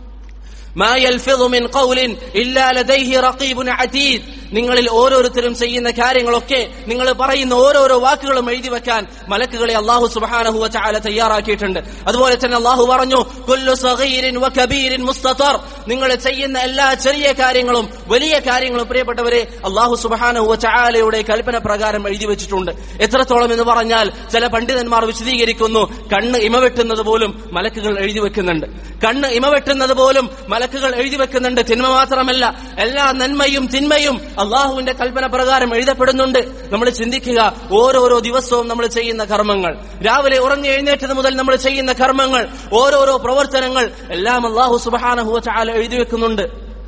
Speaker 1: മാ യൽഫിദു മിൻ ഖൗലിൻ ഇല്ലാ ലദൈഹി റഖീബുൻ അതീദ്, നിങ്ങളിൽ ഓരോരുത്തരും ചെയ്യുന്ന കാര്യങ്ങളൊക്കെ, നിങ്ങൾ പറയുന്ന ഓരോരോ വാക്കുകളും എഴുതി വെക്കാൻ മലക്കുകളെ അല്ലാഹു സുബ്ഹാനഹു വ തആല തയ്യാറാക്കിയിട്ടുണ്ട്. അതുപോലെ തന്നെ അല്ലാഹു പറഞ്ഞു, കുല്ലു സഗീരിൻ വ കബീരിൻ മുസ്തതർ, നിങ്ങൾ ചെയ്യുന്ന എല്ലാ ചെറിയ കാര്യങ്ങളും വലിയ കാര്യങ്ങളും പ്രിയപ്പെട്ടവരെ അല്ലാഹു സുബ്ഹാനഹു വ തആലയുടെ കൽപ്പന പ്രകാരം എഴുതി വെച്ചിട്ടുണ്ട്. എത്രത്തോളം എന്ന് പറഞ്ഞാൽ ചില പണ്ഡിതന്മാർ വിശദീകരിക്കുന്നു, കണ്ണ് ഇമവെട്ടുന്നത് പോലും മലക്കുകൾ എഴുതി വെക്കുന്നുണ്ട്. കണ്ണ് ഇമവെട്ടുന്നത് പോലും മലക്കുകൾ എഴുതി വെക്കുന്നുണ്ട്. തിന്മ മാത്രമല്ല, എല്ലാ നന്മയും തിന്മയും അള്ളാഹുവിന്റെ കൽപ്പന പ്രകാരം എഴുതപ്പെടുന്നുണ്ട്. നമ്മൾ ചിന്തിക്കുക, ഓരോരോ ദിവസവും നമ്മൾ ചെയ്യുന്ന കർമ്മങ്ങൾ, രാവിലെ ഉറങ്ങി എഴുന്നേറ്റത് മുതൽ നമ്മൾ ചെയ്യുന്ന കർമ്മങ്ങൾ, ഓരോരോ പ്രവർത്തനങ്ങൾ എല്ലാം അല്ലാഹു സുബ്ഹാനഹു വ തആല എഴുതി വെക്കുന്നുണ്ട്.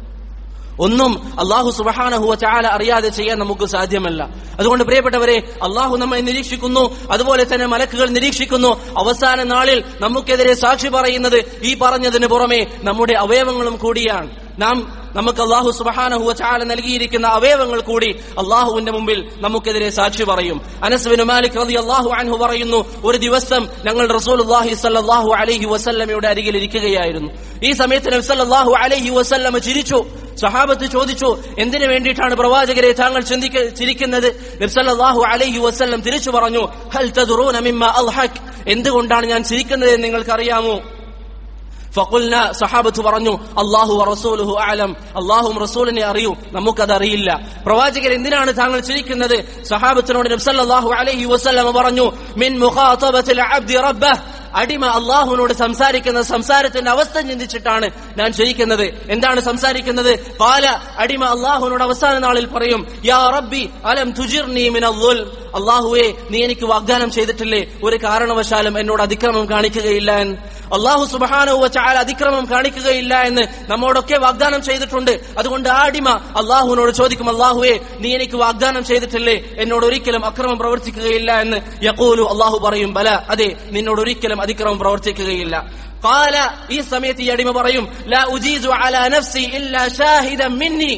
Speaker 1: ഒന്നും അല്ലാഹു സുബ്ഹാനഹു വ തആല അറിയാതെ ചെയ്യാൻ നമുക്ക് സാധ്യമല്ല. അതുകൊണ്ട് പ്രിയപ്പെട്ടവരെ, അല്ലാഹു നമ്മെ നിരീക്ഷിക്കുന്നു, അതുപോലെ തന്നെ മലക്കുകൾ നിരീക്ഷിക്കുന്നു. അവസാന നാളിൽ നമുക്കെതിരെ സാക്ഷി പറയുന്നത് ഈ പറഞ്ഞതിന് പുറമെ നമ്മുടെ അവയവങ്ങളും കൂടിയാണ്. നമുക്ക് അല്ലാഹു സുബ്ഹാനഹു വ തആല നൽകിയിരിക്കുന്ന അവയവങ്ങൾ കൂടി അല്ലാഹുവിന്റെ മുമ്പിൽ നമുക്കെതിരെ സാക്ഷി പറയും. അനസ് ബിൻ മാലിക് റളിയല്ലാഹു അൻഹു പറയുന്നു, ഒരു ദിവസം ഞങ്ങൾ റസൂലുള്ളാഹി സ്വല്ലല്ലാഹു അലൈഹി വസല്ലമയുടെ അരികിൽ ഇരിക്കുകയായിരുന്നു. ഈ സമയത്ത് നബി സല്ലല്ലാഹു അലൈഹി വസല്ലമ ചിരിച്ചു. സഹാബത്ത് ചോദിച്ചു, എന്തിനു വേണ്ടിയിട്ടാണ് പ്രവാചകരെ താങ്കൾ ചിരിക്കുന്നത്? നബി സല്ലല്ലാഹു അലൈഹി വസല്ലം തിരിച്ചു പറഞ്ഞു, ഹൽ തദ്റൂന മിമ്മാ അൽഹക്, എന്തുകൊണ്ടാണ് ഞാൻ ചിരിക്കുന്നത് എന്ന് നിങ്ങൾക്കറിയാമോ? ഫഖുൽന, സഹാബത്ത് പറഞ്ഞു, അല്ലാഹു വറസൂലുഹു അഅലം, അല്ലാഹുവും റസൂലിനെ അറിയൂ, നമുക്കതറിയില്ല. പ്രവാചകർ എന്തിനാണ് താങ്കൾ ചിരിക്കുന്നത്? സഹാബത്തിനോട് നബി സല്ലല്ലാഹു അലൈഹി വസല്ലം പറഞ്ഞു, മിൻ മുഖാതബത്തിൽ അബ്ദി റബ്ബഹ്, അടിമ അള്ളാഹുവിനോട് സംസാരിക്കുന്ന സംസാരത്തിന്റെ അവസ്ഥ ചിന്തിച്ചിട്ടാണ് ഞാൻ ചിരിക്കുന്നത്. എന്താണ് സംസാരിക്കുന്നത്? ഖാല, അടിമ അള്ളാഹുവിനോട് അവസാന നാളിൽ പറയും, യാ റബ്ബി അലം തുജിർനി മിനൽ ദുൽം, അള്ളാഹുവേ നീ എനിക്ക് വാഗ്ദാനം ചെയ്തിട്ടില്ലേ ഒരു കാരണവശാലും എന്നോട് അതിക്രമം കാണിക്കുകയില്ല എന്ന്. അല്ലാഹു സുബ്ഹാനഹു വ തആല അതിക്രമം കാണിക്കുകയില്ല എന്ന് നമ്മോടൊക്കെ വാഗ്ദാനം ചെയ്തിട്ടുണ്ട്. അതുകൊണ്ട് ആ അടിമ അള്ളാഹുവിനോട് ചോദിക്കും, അല്ലാഹുവേ നീ എനിക്ക് വാഗ്ദാനം ചെയ്തിട്ടില്ലേ എന്നോട് ഒരിക്കലും അക്രമം പ്രവർത്തിക്കുകയില്ല എന്ന്. യഖൂലു, അല്ലാഹു പറയും, ബല, അതെ, നിന്നോട് ഒരിക്കലും അതിക്രമം പ്രവർത്തിക്കുകയില്ല. ഖാല, ഈ സമയത്ത് ഈ അടിമ പറയും, ലാ ഉജീസു അലാ നഫ്സി ഇല്ലാ ഷാഹിദൻ മിന്നി,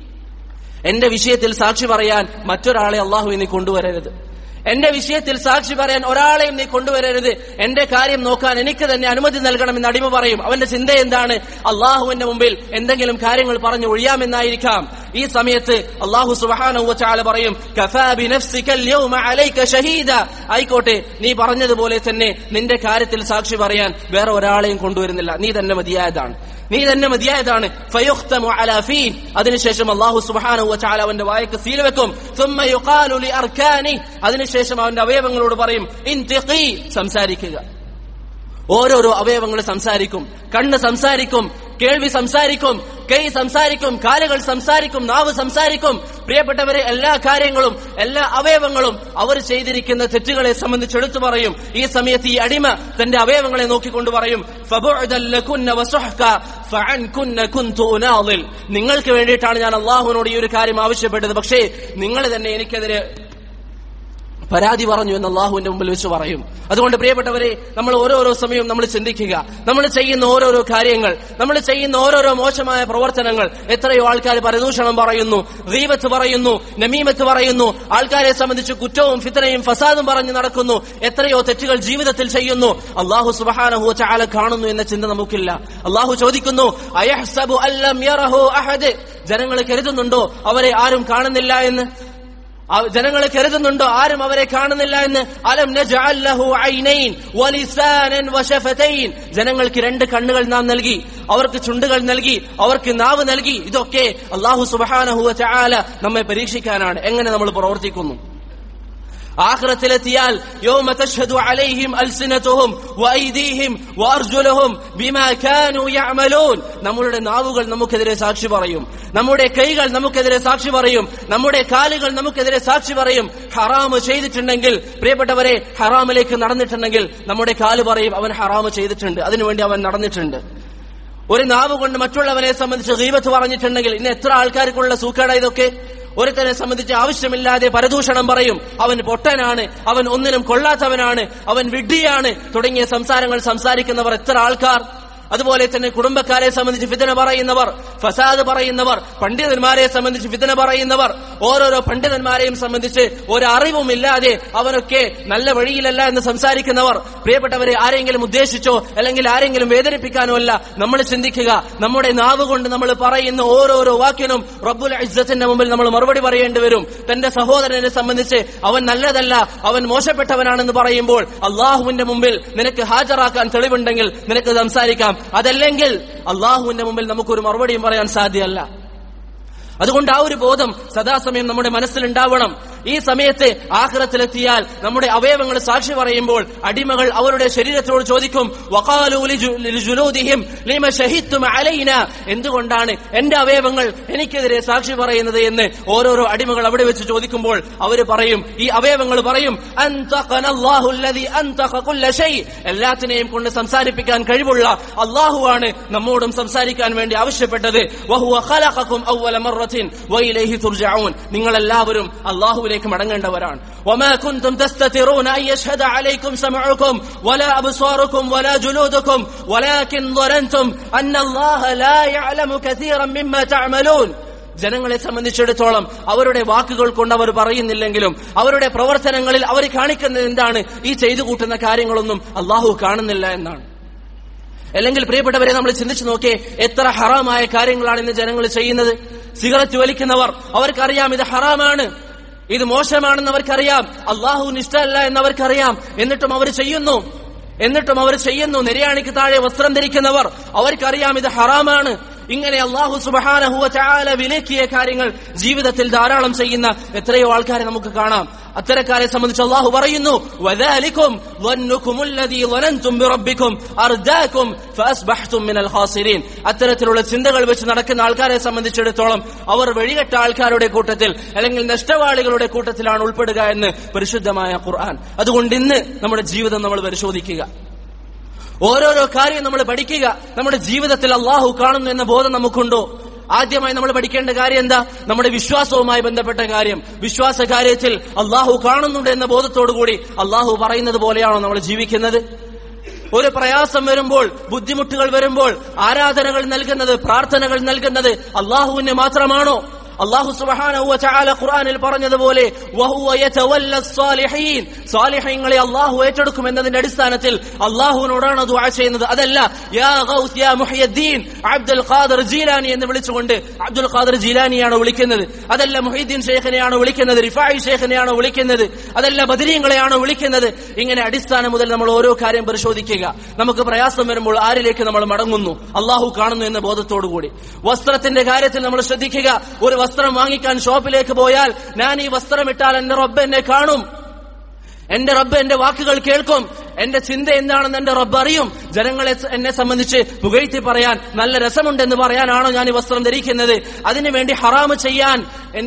Speaker 1: എന്റെ വിഷയത്തിൽ സാക്ഷി പറയാൻ മറ്റൊരാളെ അല്ലാഹു നീ കൊണ്ടുവരരുത്. എന്റെ വിഷയത്തിൽ സാക്ഷി പറയാൻ ഒരാളെയും നീ കൊണ്ടുവരരുത്. എന്റെ കാര്യം നോക്കാൻ എനിക്ക് തന്നെ അനുമതി നൽകണമെന്ന് അടിമ പറയും. അവന്റെ ചിന്ത എന്താണ്? അള്ളാഹുവിന്റെ മുമ്പിൽ എന്തെങ്കിലും കാര്യങ്ങൾ പറഞ്ഞു ഒഴിയാമെന്നായിരിക്കാം. ഈ സമയത്ത് അല്ലാഹു സുബ്ഹാനഹു വ തആല പറയും, കഫാ ബിനഫ്സിക അൽയൗമ അലൈക ഷഹീദ, ആയിക്കോട്ടെ, നീ പറഞ്ഞതുപോലെ തന്നെ നിന്റെ കാര്യത്തിൽ സാക്ഷി പറയാൻ വേറെ ഒരാളെയും കൊണ്ടുവരുന്നില്ല, നീ തന്നെ മതിയായതാണ്. ഫയുഖ്തമു അലാ ഫീ, അതിനുശേഷം അല്ലാഹു സുബ്ഹാനഹു വ തആല അവന്റെ വായക്ക് സീൽ വെക്കും. സുമ്മ യുഖാലു ലി അർകാനി, അതിനുശേഷം അവന്റെ അവയവങ്ങളോട് പറയും, ഇൻതിഖി, സംസാരിക്കുക. ഓരോരോ അവയവങ്ങൾ സംസാരിക്കും. കണ്ണ് സംസാരിക്കും, കേൾവി സംസാരിക്കും, കൈ സംസാരിക്കും, കാലുകൾ സംസാരിക്കും, നാവ് സംസാരിക്കും. പ്രിയപ്പെട്ടവരെ, എല്ലാ കാര്യങ്ങളും, എല്ലാ അവയവങ്ങളും അവർ ചെയ്തിരിക്കുന്ന തെറ്റുകളെ സംബന്ധിച്ച് എടുത്തു പറയും. ഈ സമയത്ത് ഈ അടിമ തന്റെ അവയവങ്ങളെ നോക്കിക്കൊണ്ട് പറയും, നിങ്ങൾക്ക് വേണ്ടിയിട്ടാണ് ഞാൻ അള്ളാഹുവിനോട് ഈ ഒരു കാര്യം ആവശ്യപ്പെട്ടത്, പക്ഷേ നിങ്ങൾ തന്നെ എനിക്കെതിരെ പരാതി പറഞ്ഞു എന്ന് അള്ളാഹുവിന്റെ മുമ്പിൽ വെച്ച് പറയും. അതുകൊണ്ട് പ്രിയപ്പെട്ടവരെ, നമ്മൾ ഓരോരോ സമയവും നമ്മൾ ചിന്തിക്കുക, നമ്മൾ ചെയ്യുന്ന ഓരോരോ കാര്യങ്ങൾ, നമ്മൾ ചെയ്യുന്ന ഓരോരോ മോശമായ പ്രവർത്തനങ്ങൾ. എത്രയോ ആൾക്കാർ പരദൂഷണം പറയുന്നു, ഗീബത്ത് പറയുന്നു, നമീമത്ത് പറയുന്നു, ആൾക്കാരെ സംബന്ധിച്ച് കുറ്റവും ഫിത്നയും ഫസാദും പറഞ്ഞു നടക്കുന്നു, എത്രയോ തെറ്റുകൾ ജീവിതത്തിൽ ചെയ്യുന്നു. അള്ളാഹു സുബ്ഹാനഹു വ തആല കാണുന്നു എന്ന ചിന്ത നമുക്കില്ല. അള്ളാഹു ചോദിക്കുന്നു, അയഹ്സബു അല്ലം യറഹു അഹദ്, ജനങ്ങൾ കരുതുന്നുണ്ടോ അവരെ ആരും കാണുന്നില്ല എന്ന്? ജനങ്ങൾ കരുതുന്നുണ്ടോ ആരും അവരെ കാണുന്നില്ല എന്ന്? അലം നജ്അൽ ലഹു ഐനൈൻ വലിസാനൻ വശഫതൈൻ, ജനങ്ങൾക്ക് 2 കണ്ണുകൾ നാം നൽകി, അവർക്ക് ചുണ്ടുകൾ നൽകി, അവർക്ക് നാവ് നൽകി. ഇതൊക്കെ അല്ലാഹു സുബ്ഹാനഹു വ തആല നമ്മെ പരീക്ഷിക്കാനാണ്, എങ്ങനെ നമ്മൾ പ്രവർത്തിക്കുന്നു. ആഖിറത്തിലെത്തിയാൽ യൗമ തശ്ഹദു അലൈഹിം അൽസിനതുഹും വഅയ്ദീഹിം വഅർജുലുഹും ബിമാ കാനൂ യഅമലൂൻ, നമ്മുടെ നാവുകൾ നമുക്കെതിരെ സാക്ഷി പറയും, നമ്മുടെ കൈകൾ നമുക്കെതിരെ സാക്ഷി പറയും, നമ്മുടെ കാലുകൾ നമുക്കെതിരെ സാക്ഷി പറയും. ഹറാം ചെയ്തിട്ടുണ്ടെങ്കിൽ, പ്രിയപ്പെട്ടവരെ, ഹറാമിലേക്ക് നടന്നിട്ടുണ്ടെങ്കിൽ നമ്മുടെ കാല് പറയും അവൻ ഹറാം ചെയ്തിട്ടുണ്ട്, അതിനുവേണ്ടി അവൻ നടന്നിട്ടുണ്ട്. ഒരു നാവ് കൊണ്ട് മറ്റുള്ളവനെ സംബന്ധിച്ച് ഗീബത്ത് പറഞ്ഞിട്ടുണ്ടെങ്കിൽ ഇന്ന് എത്ര ആൾക്കാർക്കുള്ള സൂക്കേടാ ഇതൊക്കെ. ഒരുത്തനെ സംബന്ധിച്ച് ആവശ്യമില്ലാതെ പരദൂഷണം പറയും, അവൻ പൊട്ടനാണ്, അവൻ ഒന്നിനും കൊള്ളാത്തവനാണ്, അവൻ വിഡ്ഢിയാണ് തുടങ്ങിയ സംസാരങ്ങൾ സംസാരിക്കുന്നവർ എത്ര ആൾക്കാർ. അതുപോലെ തന്നെ കുടുംബക്കാരെ സംബന്ധിച്ച് ഫിത്ന പറയുന്നവർ, ഫസാദ് പറയുന്നവർ, പണ്ഡിതന്മാരെ സംബന്ധിച്ച് ഫിത്ന പറയുന്നവർ, ഓരോരോ പണ്ഡിതന്മാരെയും സംബന്ധിച്ച് ഒരു അറിവുമില്ലാതെ അവരൊക്കെ നല്ല വഴിയിലല്ല എന്ന് സംസാരിക്കുന്നവർ. പ്രിയപ്പെട്ടവരെ, ആരെങ്കിലും ഉദ്ദേശിച്ചോ അല്ലെങ്കിൽ ആരെങ്കിലും വേദനിപ്പിക്കാനോ അല്ല നമ്മൾ ചിന്തിക്കുക. നമ്മുടെ നാവ് കൊണ്ട് നമ്മൾ പറയുന്ന ഓരോരോ വാക്കിനും റബ്ബുൽ ഇസ്സത്തിന്റെ മുമ്പിൽ നമ്മൾ മറുപടി പറയേണ്ടി വരും. തന്റെ സഹോദരനെ സംബന്ധിച്ച് അവൻ നല്ലതല്ല, അവൻ മോശപ്പെട്ടവനാണെന്ന് പറയുമ്പോൾ അള്ളാഹുവിന്റെ മുമ്പിൽ നിനക്ക് ഹാജരാക്കാൻ തെളിവുണ്ടെങ്കിൽ നിനക്ക് സംസാരിക്കാം. അതല്ലെങ്കിൽ അള്ളാഹുവിന്റെ മുമ്പിൽ നമുക്കൊരു മറുപടിയും പറയാൻ സാധ്യമല്ല. അതുകൊണ്ട് ആ ഒരു ബോധം സദാസമയം നമ്മുടെ മനസ്സിലുണ്ടാവണം. ഈ സമയത്ത് ആഖിറത്തിലെത്തിയാൽ നമ്മുടെ അവയവങ്ങൾ സാക്ഷി പറയുമ്പോൾ അടിമകൾ അവരുടെ ശരീരത്തോട് ചോദിക്കും, വഖാലൂ ലിജുലൂദിഹിം ലിമ ശഹിദ്തും അലൈനാ, എന്തുകൊണ്ടാണ് എന്റെ അവയവങ്ങൾ എനിക്കെതിരെ സാക്ഷി പറയുന്നത് എന്ന് ഓരോരോ അടിമകൾ അവിടെ വെച്ച് ചോദിക്കുമ്പോൾ അവർ പറയും, ഈ അവയവങ്ങൾ പറയും, അൻതഖനല്ലാഹു അല്ലദീ അൻതഖ കുല്ല ശൈ, എല്ലാത്തിനെയും കൊണ്ട് സംസാരിപ്പിക്കാൻ കഴിവുള്ള അല്ലാഹുവാണ് നമ്മോടും സംസാരിക്കാൻ വേണ്ടി ആവശ്യപ്പെട്ടത്. വഹുവ ഖലഖകും അവ്വല മർറത്തിൻ വഇലൈഹി തുർജഊൻ, നിങ്ങൾ എല്ലാവരും അല്ലാഹുവിലേക്ക് മടങ്ങേണ്ടവരാണ്. വമാ കുൻതും തസ്തതിറൂന അൻ യശ്ഹദ അലൈക്കും സമഉകും വലാ അബ്സാറുകും വലാ ജുലൂദുകും വലാകിൻ ളറൻതും അന്നല്ലാഹ ലാ യഅലമു കസീറൻ മിമ്മാ തഅമലൂൻ. ജനങ്ങളെ സംബന്ധിച്ചിടത്തോളം അവരുടെ വാക്കുകൾ കൊണ്ട് അവർ പറയുന്നില്ലെങ്കിലും അവരുടെ പ്രവർത്തനങ്ങളിൽ അവർ കാണിക്കുന്നത് എന്താണ്? ഈ ചെയ്തു കൂട്ടുന്ന കാര്യങ്ങളൊന്നും അല്ലാഹു കാണുന്നില്ല എന്നാണ്. അല്ലെങ്കിൽ പ്രിയപ്പെട്ടവരെ, നമ്മൾ ചിന്തിച്ചു നോക്കിയേ, എത്ര ഹറാമായ കാര്യങ്ങളാണ് ഇന്ന് ജനങ്ങൾ ചെയ്യുന്നത്. സിഗരറ്റ് വലിക്കുന്നവർ, അവർക്കറിയാം ഇത് ഹറാമാണ്, ഇത് മോശമാണെന്ന് അവർക്കറിയാം, അള്ളാഹുവിന് ഇഷ്ടമല്ല എന്നവർക്കറിയാം, എന്നിട്ടും അവർ ചെയ്യുന്നു. നിര്യാണിക്ക് താഴെ വസ്ത്രം ധരിക്കുന്നവർ, അവർക്കറിയാം ഇത് ഹറാമാണ്. ഇങ്ങനെ അല്ലാഹു സുബ്ഹാനഹു വ തആല വിലക്കിയ കാര്യങ്ങൾ ജീവിതത്തിൽ ധാരാളം ചെയ്യുന്ന എത്രയോ ആൾക്കാരെ നമുക്ക് കാണാം. അത്തരക്കാരെ സംബന്ധിച്ച് അല്ലാഹു പറയുന്നു, വദാലികും വന്നുകുമുല്ലദീ വനൻതും ബിറബ്ബികും അർദാകും ഫഅസ്ബഹ്തും മിനൽ ഖാസിരീൻ. അത്തരത്തിലുള്ള ചിന്തകൾ വെച്ച് നടക്കുന്ന ആൾക്കാരെ സംബന്ധിച്ചിടത്തോളം അവർ വഴികെട്ട ആൾക്കാരുടെ കൂട്ടത്തിൽ അല്ലെങ്കിൽ നഷ്ടവാളികളുടെ കൂട്ടത്തിലാണ് ഉൾപ്പെടുക എന്ന് പരിശുദ്ധമായ ഖുർആൻ. അതുകൊണ്ട് ഇന്ന് നമ്മുടെ ജീവിതം നമ്മൾ പരിശോധിക്കുക, ഓരോരോ കാര്യം നമ്മൾ പഠിക്കുക. നമ്മുടെ ജീവിതത്തിൽ അള്ളാഹു കാണുന്നു എന്ന ബോധം നമുക്കുണ്ടോ? ആദ്യമായി നമ്മൾ പഠിക്കേണ്ട കാര്യം എന്താ? നമ്മുടെ വിശ്വാസവുമായി ബന്ധപ്പെട്ട കാര്യം. വിശ്വാസ കാര്യത്തിൽ അള്ളാഹു കാണുന്നുണ്ട് എന്ന ബോധത്തോടുകൂടി അള്ളാഹു പറയുന്നത് പോലെയാണോ നമ്മൾ ജീവിക്കുന്നത്? ഒരു പ്രയാസം വരുമ്പോൾ, ബുദ്ധിമുട്ടുകൾ വരുമ്പോൾ ആരാധനകൾ നൽകുന്നത്, പ്രാർത്ഥനകൾ നൽകുന്നത് അള്ളാഹുവിന് മാത്രമാണോ? അല്ലാഹു സുബ്ഹാനഹു വ തആല ഖുർആനിൽ പറഞ്ഞതുപോലെ വഹുവ യതവല്ല സ്സാലിഹീൻ, സ്വാലിഹീങ്ങളെ അല്ലാഹു ഏറ്റെടുക്കും എന്നതിന്റെ അടിസ്ഥാനത്തിൽ അല്ലാഹുവിനോടാണ് ദുആ ചെയ്യുന്നത്. അതല്ല യാ ഗൗസ് യാ മുഹയ്യിദ്ദീൻ അബ്ദുൽ ഖാദിർ ജീലാനി എന്ന് വിളിച്ചുകൊണ്ട് അബ്ദുൽ ഖാദിർ ജീലാനിയാണോ വിളിക്കുന്നത്? അതല്ല മുഹയ്യിദ്ദീൻ ശൈഖിനെയാണോ വിളിക്കുന്നത്? റിഫായി ശൈഖിനെയാണോ വിളിക്കുന്നത്? അതല്ല ബദരീങ്ങളെയാണോ വിളിക്കുന്നത്? ഇങ്ങനെ അടിസ്ഥാനം മുതൽ നമ്മൾ ഓരോ കാര്യം പരിശോധിക്കുക. നമുക്ക് പ്രയാസം വരുമ്പോൾ ആരിലേക്ക് നമ്മൾ മടങ്ങുന്നു? അല്ലാഹു കാണുന്നു എന്ന ബോധത്തോടുകൂടി. വസ്ത്രത്തിന്റെ കാര്യത്തിൽ നമ്മൾ ശ്രദ്ധിക്കുക. ഒരു വസ്ത്രം വാങ്ങിക്കാൻ ഷോപ്പിലേക്ക് പോയാൽ ഞാൻ ഈ വസ്ത്രം ഇട്ടാൽ എന്റെ റബ്ബ് എന്നെ കാണും, എന്റെ റബ്ബ് എന്റെ വാക്കുകൾ കേൾക്കും, എന്റെ ചിന്ത എന്താണെന്ന് എന്റെ റബ്ബ് അറിയും. ജനങ്ങളെ എന്നെ സംബന്ധിച്ച് പുകഴ്ത്തി പറയാൻ, നല്ല രസമുണ്ടെന്ന് പറയാനാണോ ഞാൻ ഈ വസ്ത്രം ധരിക്കുന്നത്? അതിനുവേണ്ടി ഹറാമ് ചെയ്യാൻ,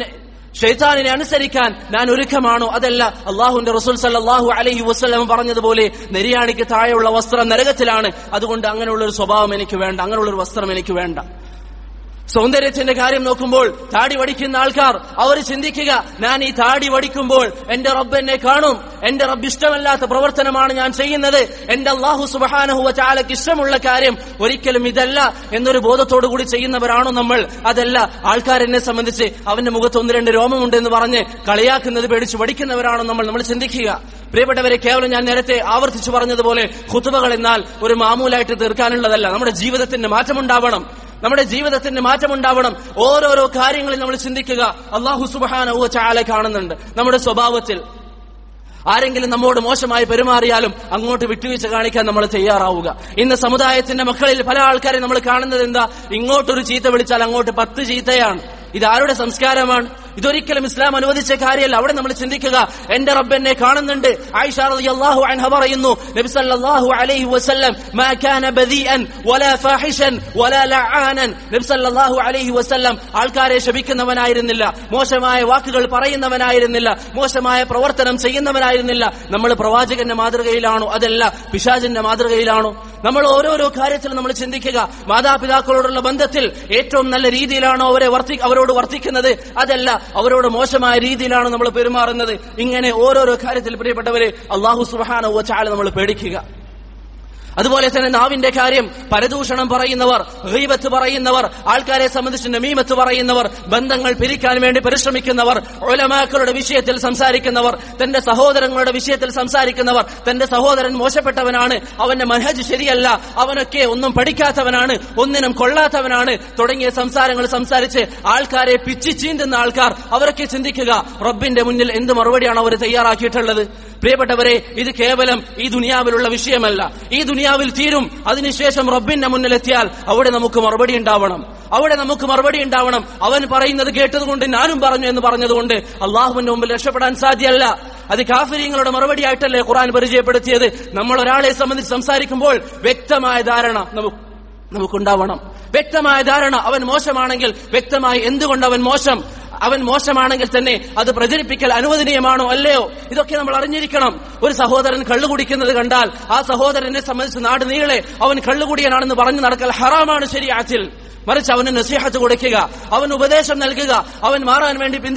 Speaker 1: ശൈത്താനിനെ അനുസരിക്കാൻ ഞാൻ ഒരുക്കമാണോ? അതല്ല. അള്ളാഹുവിന്റെ റസൂൽ സല്ലല്ലാഹു അലൈഹി വസല്ലം പറഞ്ഞതുപോലെ നെരിയാണിക്ക് താഴെയുള്ള വസ്ത്രം നരകത്തിലാണ്. അതുകൊണ്ട് അങ്ങനെയുള്ളൊരു സ്വഭാവം എനിക്ക് വേണ്ട, അങ്ങനെയുള്ളൊരു വസ്ത്രം എനിക്ക് വേണ്ട. സൗന്ദര്യത്തിന്റെ കാര്യം നോക്കുമ്പോൾ താടി വടിക്കുന്ന ആൾക്കാർ അവർ ചിന്തിക്കുക, ഞാൻ ഈ താടി വടിക്കുമ്പോൾ എന്റെ റബ്ബ് എന്നെ കാണും, എന്റെ റബ്ബ് ഇഷ്ടമല്ലാത്ത പ്രവർത്തനമാണ് ഞാൻ ചെയ്യുന്നത്, എന്റെ അല്ലാഹു സുബ്ഹാനഹു വ തആലക്ക് ഇഷ്ടമുള്ള കാര്യം ഒരിക്കലും ഇതല്ല എന്നൊരു ബോധത്തോടു കൂടി ചെയ്യുന്നവരാണോ നമ്മൾ? അതല്ല. ആൾക്കാരെന്നെ സംബന്ധിച്ച് അവന്റെ മുഖത്ത് 1-2 രോമമുണ്ടെന്ന് പറഞ്ഞ് കളിയാക്കുന്നത് പേടിച്ച് വടിക്കുന്നവരാണോ നമ്മൾ ചിന്തിക്കുക. പ്രിയപ്പെട്ടവരെ, കേവലം ഞാൻ നേരത്തെ ആവർത്തിച്ചു പറഞ്ഞതുപോലെ ഖുതുബകൾ എന്നാൽ ഒരു മാമൂലായിട്ട് തീർക്കാനുള്ളതല്ല. നമ്മുടെ ജീവിതത്തിന് മാറ്റമുണ്ടാവണം, നമ്മുടെ ജീവിതത്തിന് മാറ്റമുണ്ടാവണം. ഓരോരോ കാര്യങ്ങളിൽ നമ്മൾ ചിന്തിക്കുക, അല്ലാഹു സുബ്ഹാനഹു വ തആല കാണുന്നുണ്ട്. നമ്മുടെ സ്വഭാവത്തിൽ ആരെങ്കിലും നമ്മോട് മോശമായി പെരുമാറിയാലും അങ്ങോട്ട് വിട്ടുവീഴ്ച കാണിക്കാൻ നമ്മൾ തയ്യാറാവുക. ഇന്ന് സമുദായത്തിന്റെ മക്കളിൽ പല ആൾക്കാരെ നമ്മൾ കാണുന്നത് എന്താ? ഇങ്ങോട്ടൊരു ചീത്ത വിളിച്ചാൽ അങ്ങോട്ട് 10 ചീത്തയാണ്. ഇതാരുടെ സംസ്കാരമാണ്? ഇതൊരിക്കലും ഇസ്ലാം അനുവദിച്ച കാര്യമല്ല. അവിടെ നമ്മൾ ചിന്തിക്കുക, എന്റെ റബ്ബ് എന്നെ കാണുന്നുണ്ട്. ആയിഷ റളിയല്ലാഹു അൻഹ പറയുന്നു, നബി സല്ലല്ലാഹു അലൈഹി വസല്ലം മാ കാന ബദീഅൻ വലാ ഫാഹിഷൻ വലാ ലആനൻ. നബി സല്ലല്ലാഹു അലൈഹി വസല്ലം ആൾക്കാരെ ശപിക്കുന്നവനായിരുന്നില്ല, മോശമായ വാക്കുകൾ പറയുന്നവനായിരുന്നില്ല, മോശമായ പ്രവർത്തനം ചെയ്യുന്നവനായിരുന്നില്ല. നമ്മൾ പ്രവാചകന്റെ മാതൃകയിലാണോ? അതല്ല പിശാചിന്റെ മാതൃകയിലാണോ? നമ്മൾ ഓരോരോ കാര്യത്തിൽ നമ്മൾ ചിന്തിക്കുക, മാതാപിതാക്കളോടുള്ള ബന്ധത്തിൽ ഏറ്റവും നല്ല രീതിയിലാണോ അവരോട് വർത്തിക്കുന്നത്? അതല്ല, അവരോട് മോശമായ രീതിയിലാണ് നമ്മൾ പെരുമാറുന്നത്. ഇങ്ങനെ ഓരോരോ കാര്യത്തിൽ പ്രിയപ്പെട്ടവരെ അല്ലാഹു സുബ്ഹാനഹു വ തആല നമ്മൾ പേടിക്കുക. അതുപോലെ തന്നെ നാവിന്റെ കാര്യം, പരദൂഷണം പറയുന്നവർ, ഗീബത്ത് പറയുന്നവർ, ആൾക്കാരെ സംബന്ധിച്ച് നമീമത്ത് പറയുന്നവർ, ബന്ധങ്ങൾ പിരിക്കാൻ വേണ്ടി പരിശ്രമിക്കുന്നവർ, ഉലമാക്കളുടെ വിഷയത്തിൽ സംസാരിക്കുന്നവർ, തന്റെ സഹോദരങ്ങളുടെ വിഷയത്തിൽ സംസാരിക്കുന്നവർ, തന്റെ സഹോദരൻ മോശപ്പെട്ടവനാണ്, അവന്റെ മനഹജ് ശരിയല്ല, അവനൊക്കെ ഒന്നും പഠിക്കാത്തവനാണ്, ഒന്നിനും കൊള്ളാത്തവനാണ് തുടങ്ങിയ സംസാരങ്ങൾ സംസാരിച്ച് ആൾക്കാരെ പിച്ചി ചീന്തുന്ന ആൾക്കാർ, അവരൊക്കെ ചിന്തിക്കുക, റബ്ബിന്റെ മുന്നിൽ എന്ത് മറുപടിയാണ് അവർ തയ്യാറാക്കിയിട്ടുള്ളത്? പ്രിയപ്പെട്ടവരെ, ഇത് കേവലം ഈ ദുനിയാവിലുള്ള വിഷയമല്ല. ഈ ദുനിയാവിൽ തീരും. അതിനുശേഷം റബ്ബിന്റെ മുന്നിലെത്തിയാൽ അവിടെ നമുക്ക് മറുപടി ഉണ്ടാവണം. അവൻ പറയുന്നത് കേട്ടതുകൊണ്ട് ഞാനും പറഞ്ഞു എന്ന് പറഞ്ഞതുകൊണ്ട് അള്ളാഹുവിന്റെ മുമ്പിൽ രക്ഷപ്പെടാൻ സാധ്യമല്ല. അത് കാഫിരീങ്ങളുടെ മറുപടിയായിട്ടല്ലേ ഖുർആൻ പരിചയപ്പെടുത്തിയത്. നമ്മൾ ഒരാളെ സംബന്ധിച്ച് സംസാരിക്കുമ്പോൾ വ്യക്തമായ ധാരണ നമുക്കുണ്ടാവണം. വ്യക്തമായ ധാരണ. അവൻ മോശമാണെങ്കിൽ വ്യക്തമായി എന്തുകൊണ്ട് അവൻ മോശമാണെങ്കിൽ തന്നെ അത് പ്രചരിപ്പിക്കൽ അനുവദനീയമാണോ അല്ലയോ? ഇതൊക്കെ നമ്മൾ അറിഞ്ഞിരിക്കണം. ഒരു സഹോദരൻ കള്ളുകുടിക്കുന്നത് കണ്ടാൽ ആ സഹോദരനെ സംബന്ധിച്ച് നാട് നീളെ അവൻ കള്ളുകുടിയനാണെന്ന് പറഞ്ഞു നടക്കൽ ഹറാമാണ് ശരീഅത്തിൽ. മറിച്ച് അവന് നസീഹത്ത് കൊടുക്കുക, അവൻ ഉപദേശം നൽകുക, അവൻ മാറാൻ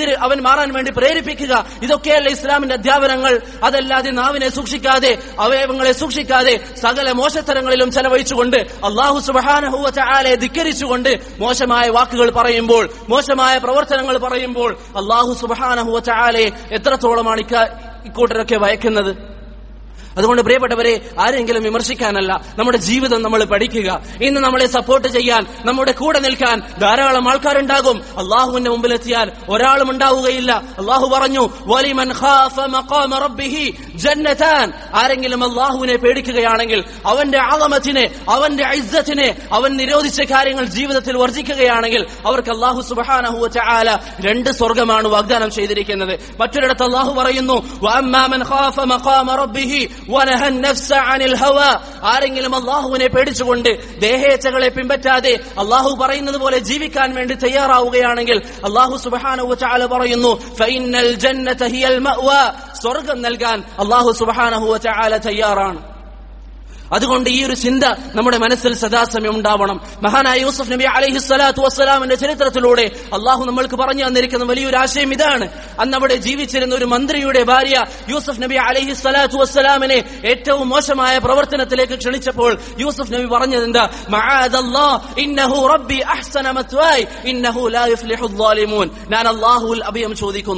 Speaker 1: വേണ്ടി പ്രേരിപ്പിക്കുക. ഇതൊക്കെയല്ല ഇസ്ലാമിന്റെ അധ്യാപനങ്ങൾ. അതല്ലാതെ നാവിനെ സൂക്ഷിക്കാതെ, അവയവങ്ങളെ സൂക്ഷിക്കാതെ, സകല മോശത്തരങ്ങളിലും ചെലവഴിച്ചുകൊണ്ട്, അല്ലാഹു സുബ്ഹാനഹു വ തആലയെ ധിക്കരിച്ചുകൊണ്ട് മോശമായ വാക്കുകൾ പറയുമ്പോൾ, മോശമായ പ്രവർത്തനങ്ങൾ പറയുമ്പോൾ അല്ലാഹു സുബ്ഹാനഹു വ തആലയെ എത്രത്തോളമാണ് ഇക്കൂട്ടരൊക്കെ ഭയക്കുന്നത്? അതുകൊണ്ട് പ്രിയപ്പെട്ടവരെ, ആരെങ്കിലും വിമർശിക്കാനല്ല, നമ്മുടെ ജീവിതം നമ്മൾ പഠിക്കുക. ഇന്ന് നമ്മളെ സപ്പോർട്ട് ചെയ്യാൻ, നമ്മുടെ കൂടെ നിൽക്കാൻ ധാരാളം ആൾക്കാരുണ്ടാകും. അള്ളാഹുവിന്റെ മുമ്പിലെത്തിയാൽ ഒരാളും ഉണ്ടാവുകയില്ല. അള്ളാഹു പറഞ്ഞു, വലിമൻ ഖാഫ മഖാമ റബ്ബിഹി ജന്നതാൻ. ആരെങ്കിലും അള്ളാഹുവിനെ പേടിക്കുകയാണെങ്കിൽ, അവന്റെ അളമത്തിനെ, അവന്റെ ഇസ്സത്തിനെ, അവൻ നിരോധിച്ച കാര്യങ്ങൾ ജീവിതത്തിൽ വർജിക്കുകയാണെങ്കിൽ അവർക്ക് അള്ളാഹു സുബ്ഹാനഹു വ തആല 2 സ്വർഗ്ഗമാണ് വാഗ്ദാനം ചെയ്തിരിക്കുന്നത്. മറ്റൊരിടത്ത് അള്ളാഹു പറയുന്നു, വഅമ്മാ മൻ ഖാഫ മഖാമ റബ്ബിഹി വനഹൻ നഫ്സ അനിൽ ഹവാ. ആരെങ്കിലും അള്ളാഹുവിനെ പേടിച്ചുകൊണ്ട് ദേഹേച്ഛകളെ പിൻപറ്റാതെ അള്ളാഹു പറയുന്നത് പോലെ ജീവിക്കാൻ വേണ്ടി തയ്യാറാവുകയാണെങ്കിൽ അള്ളാഹു സുബ്ഹാനഹു വ തആല പറയുന്നു, ഫഇന്നൽ ജന്നത ഹിയൽ മഅ്വാ. സ്വർഗ്ഗം നൽകാൻ അള്ളാഹു സുബ്ഹാനഹു വ തആല തയ്യാറാണ്. അതുകൊണ്ട് ഈ ഒരു ചിന്ത നമ്മുടെ മനസ്സിൽ സദാസമയം ഉണ്ടാവണം. മഹാനായ യൂസുഫ് നബി അലൈഹി സ്വലാത്തു വസ്സലാമിന്റെ ചരിത്രത്തിലൂടെ അള്ളാഹു നമ്മൾക്ക് പറഞ്ഞു തന്നിരിക്കുന്ന വലിയൊരു ആശയം ഇതാണ്. അന്ന് അവിടെ ജീവിച്ചിരുന്ന ഒരു മന്ത്രിയുടെ ഭാര്യ യൂസുഫ് നബി അലൈഹി സ്വലാത്തു വസ്സലാമിനെ ഏറ്റവും മോശമായ പ്രവർത്തനത്തിലേക്ക് ക്ഷണിച്ചപ്പോൾ യൂസുഫ് നബി പറഞ്ഞതെന്താ? മഅദല്ലാഹ് ഇന്നഹു റബ്ബി അഹ്സന മത്വായ് ഇന്നഹു ലാ യുഫ്ലിഹു ളാലിമൂൻ. ഞാൻ അല്ലാഹുവിൽ അഭയം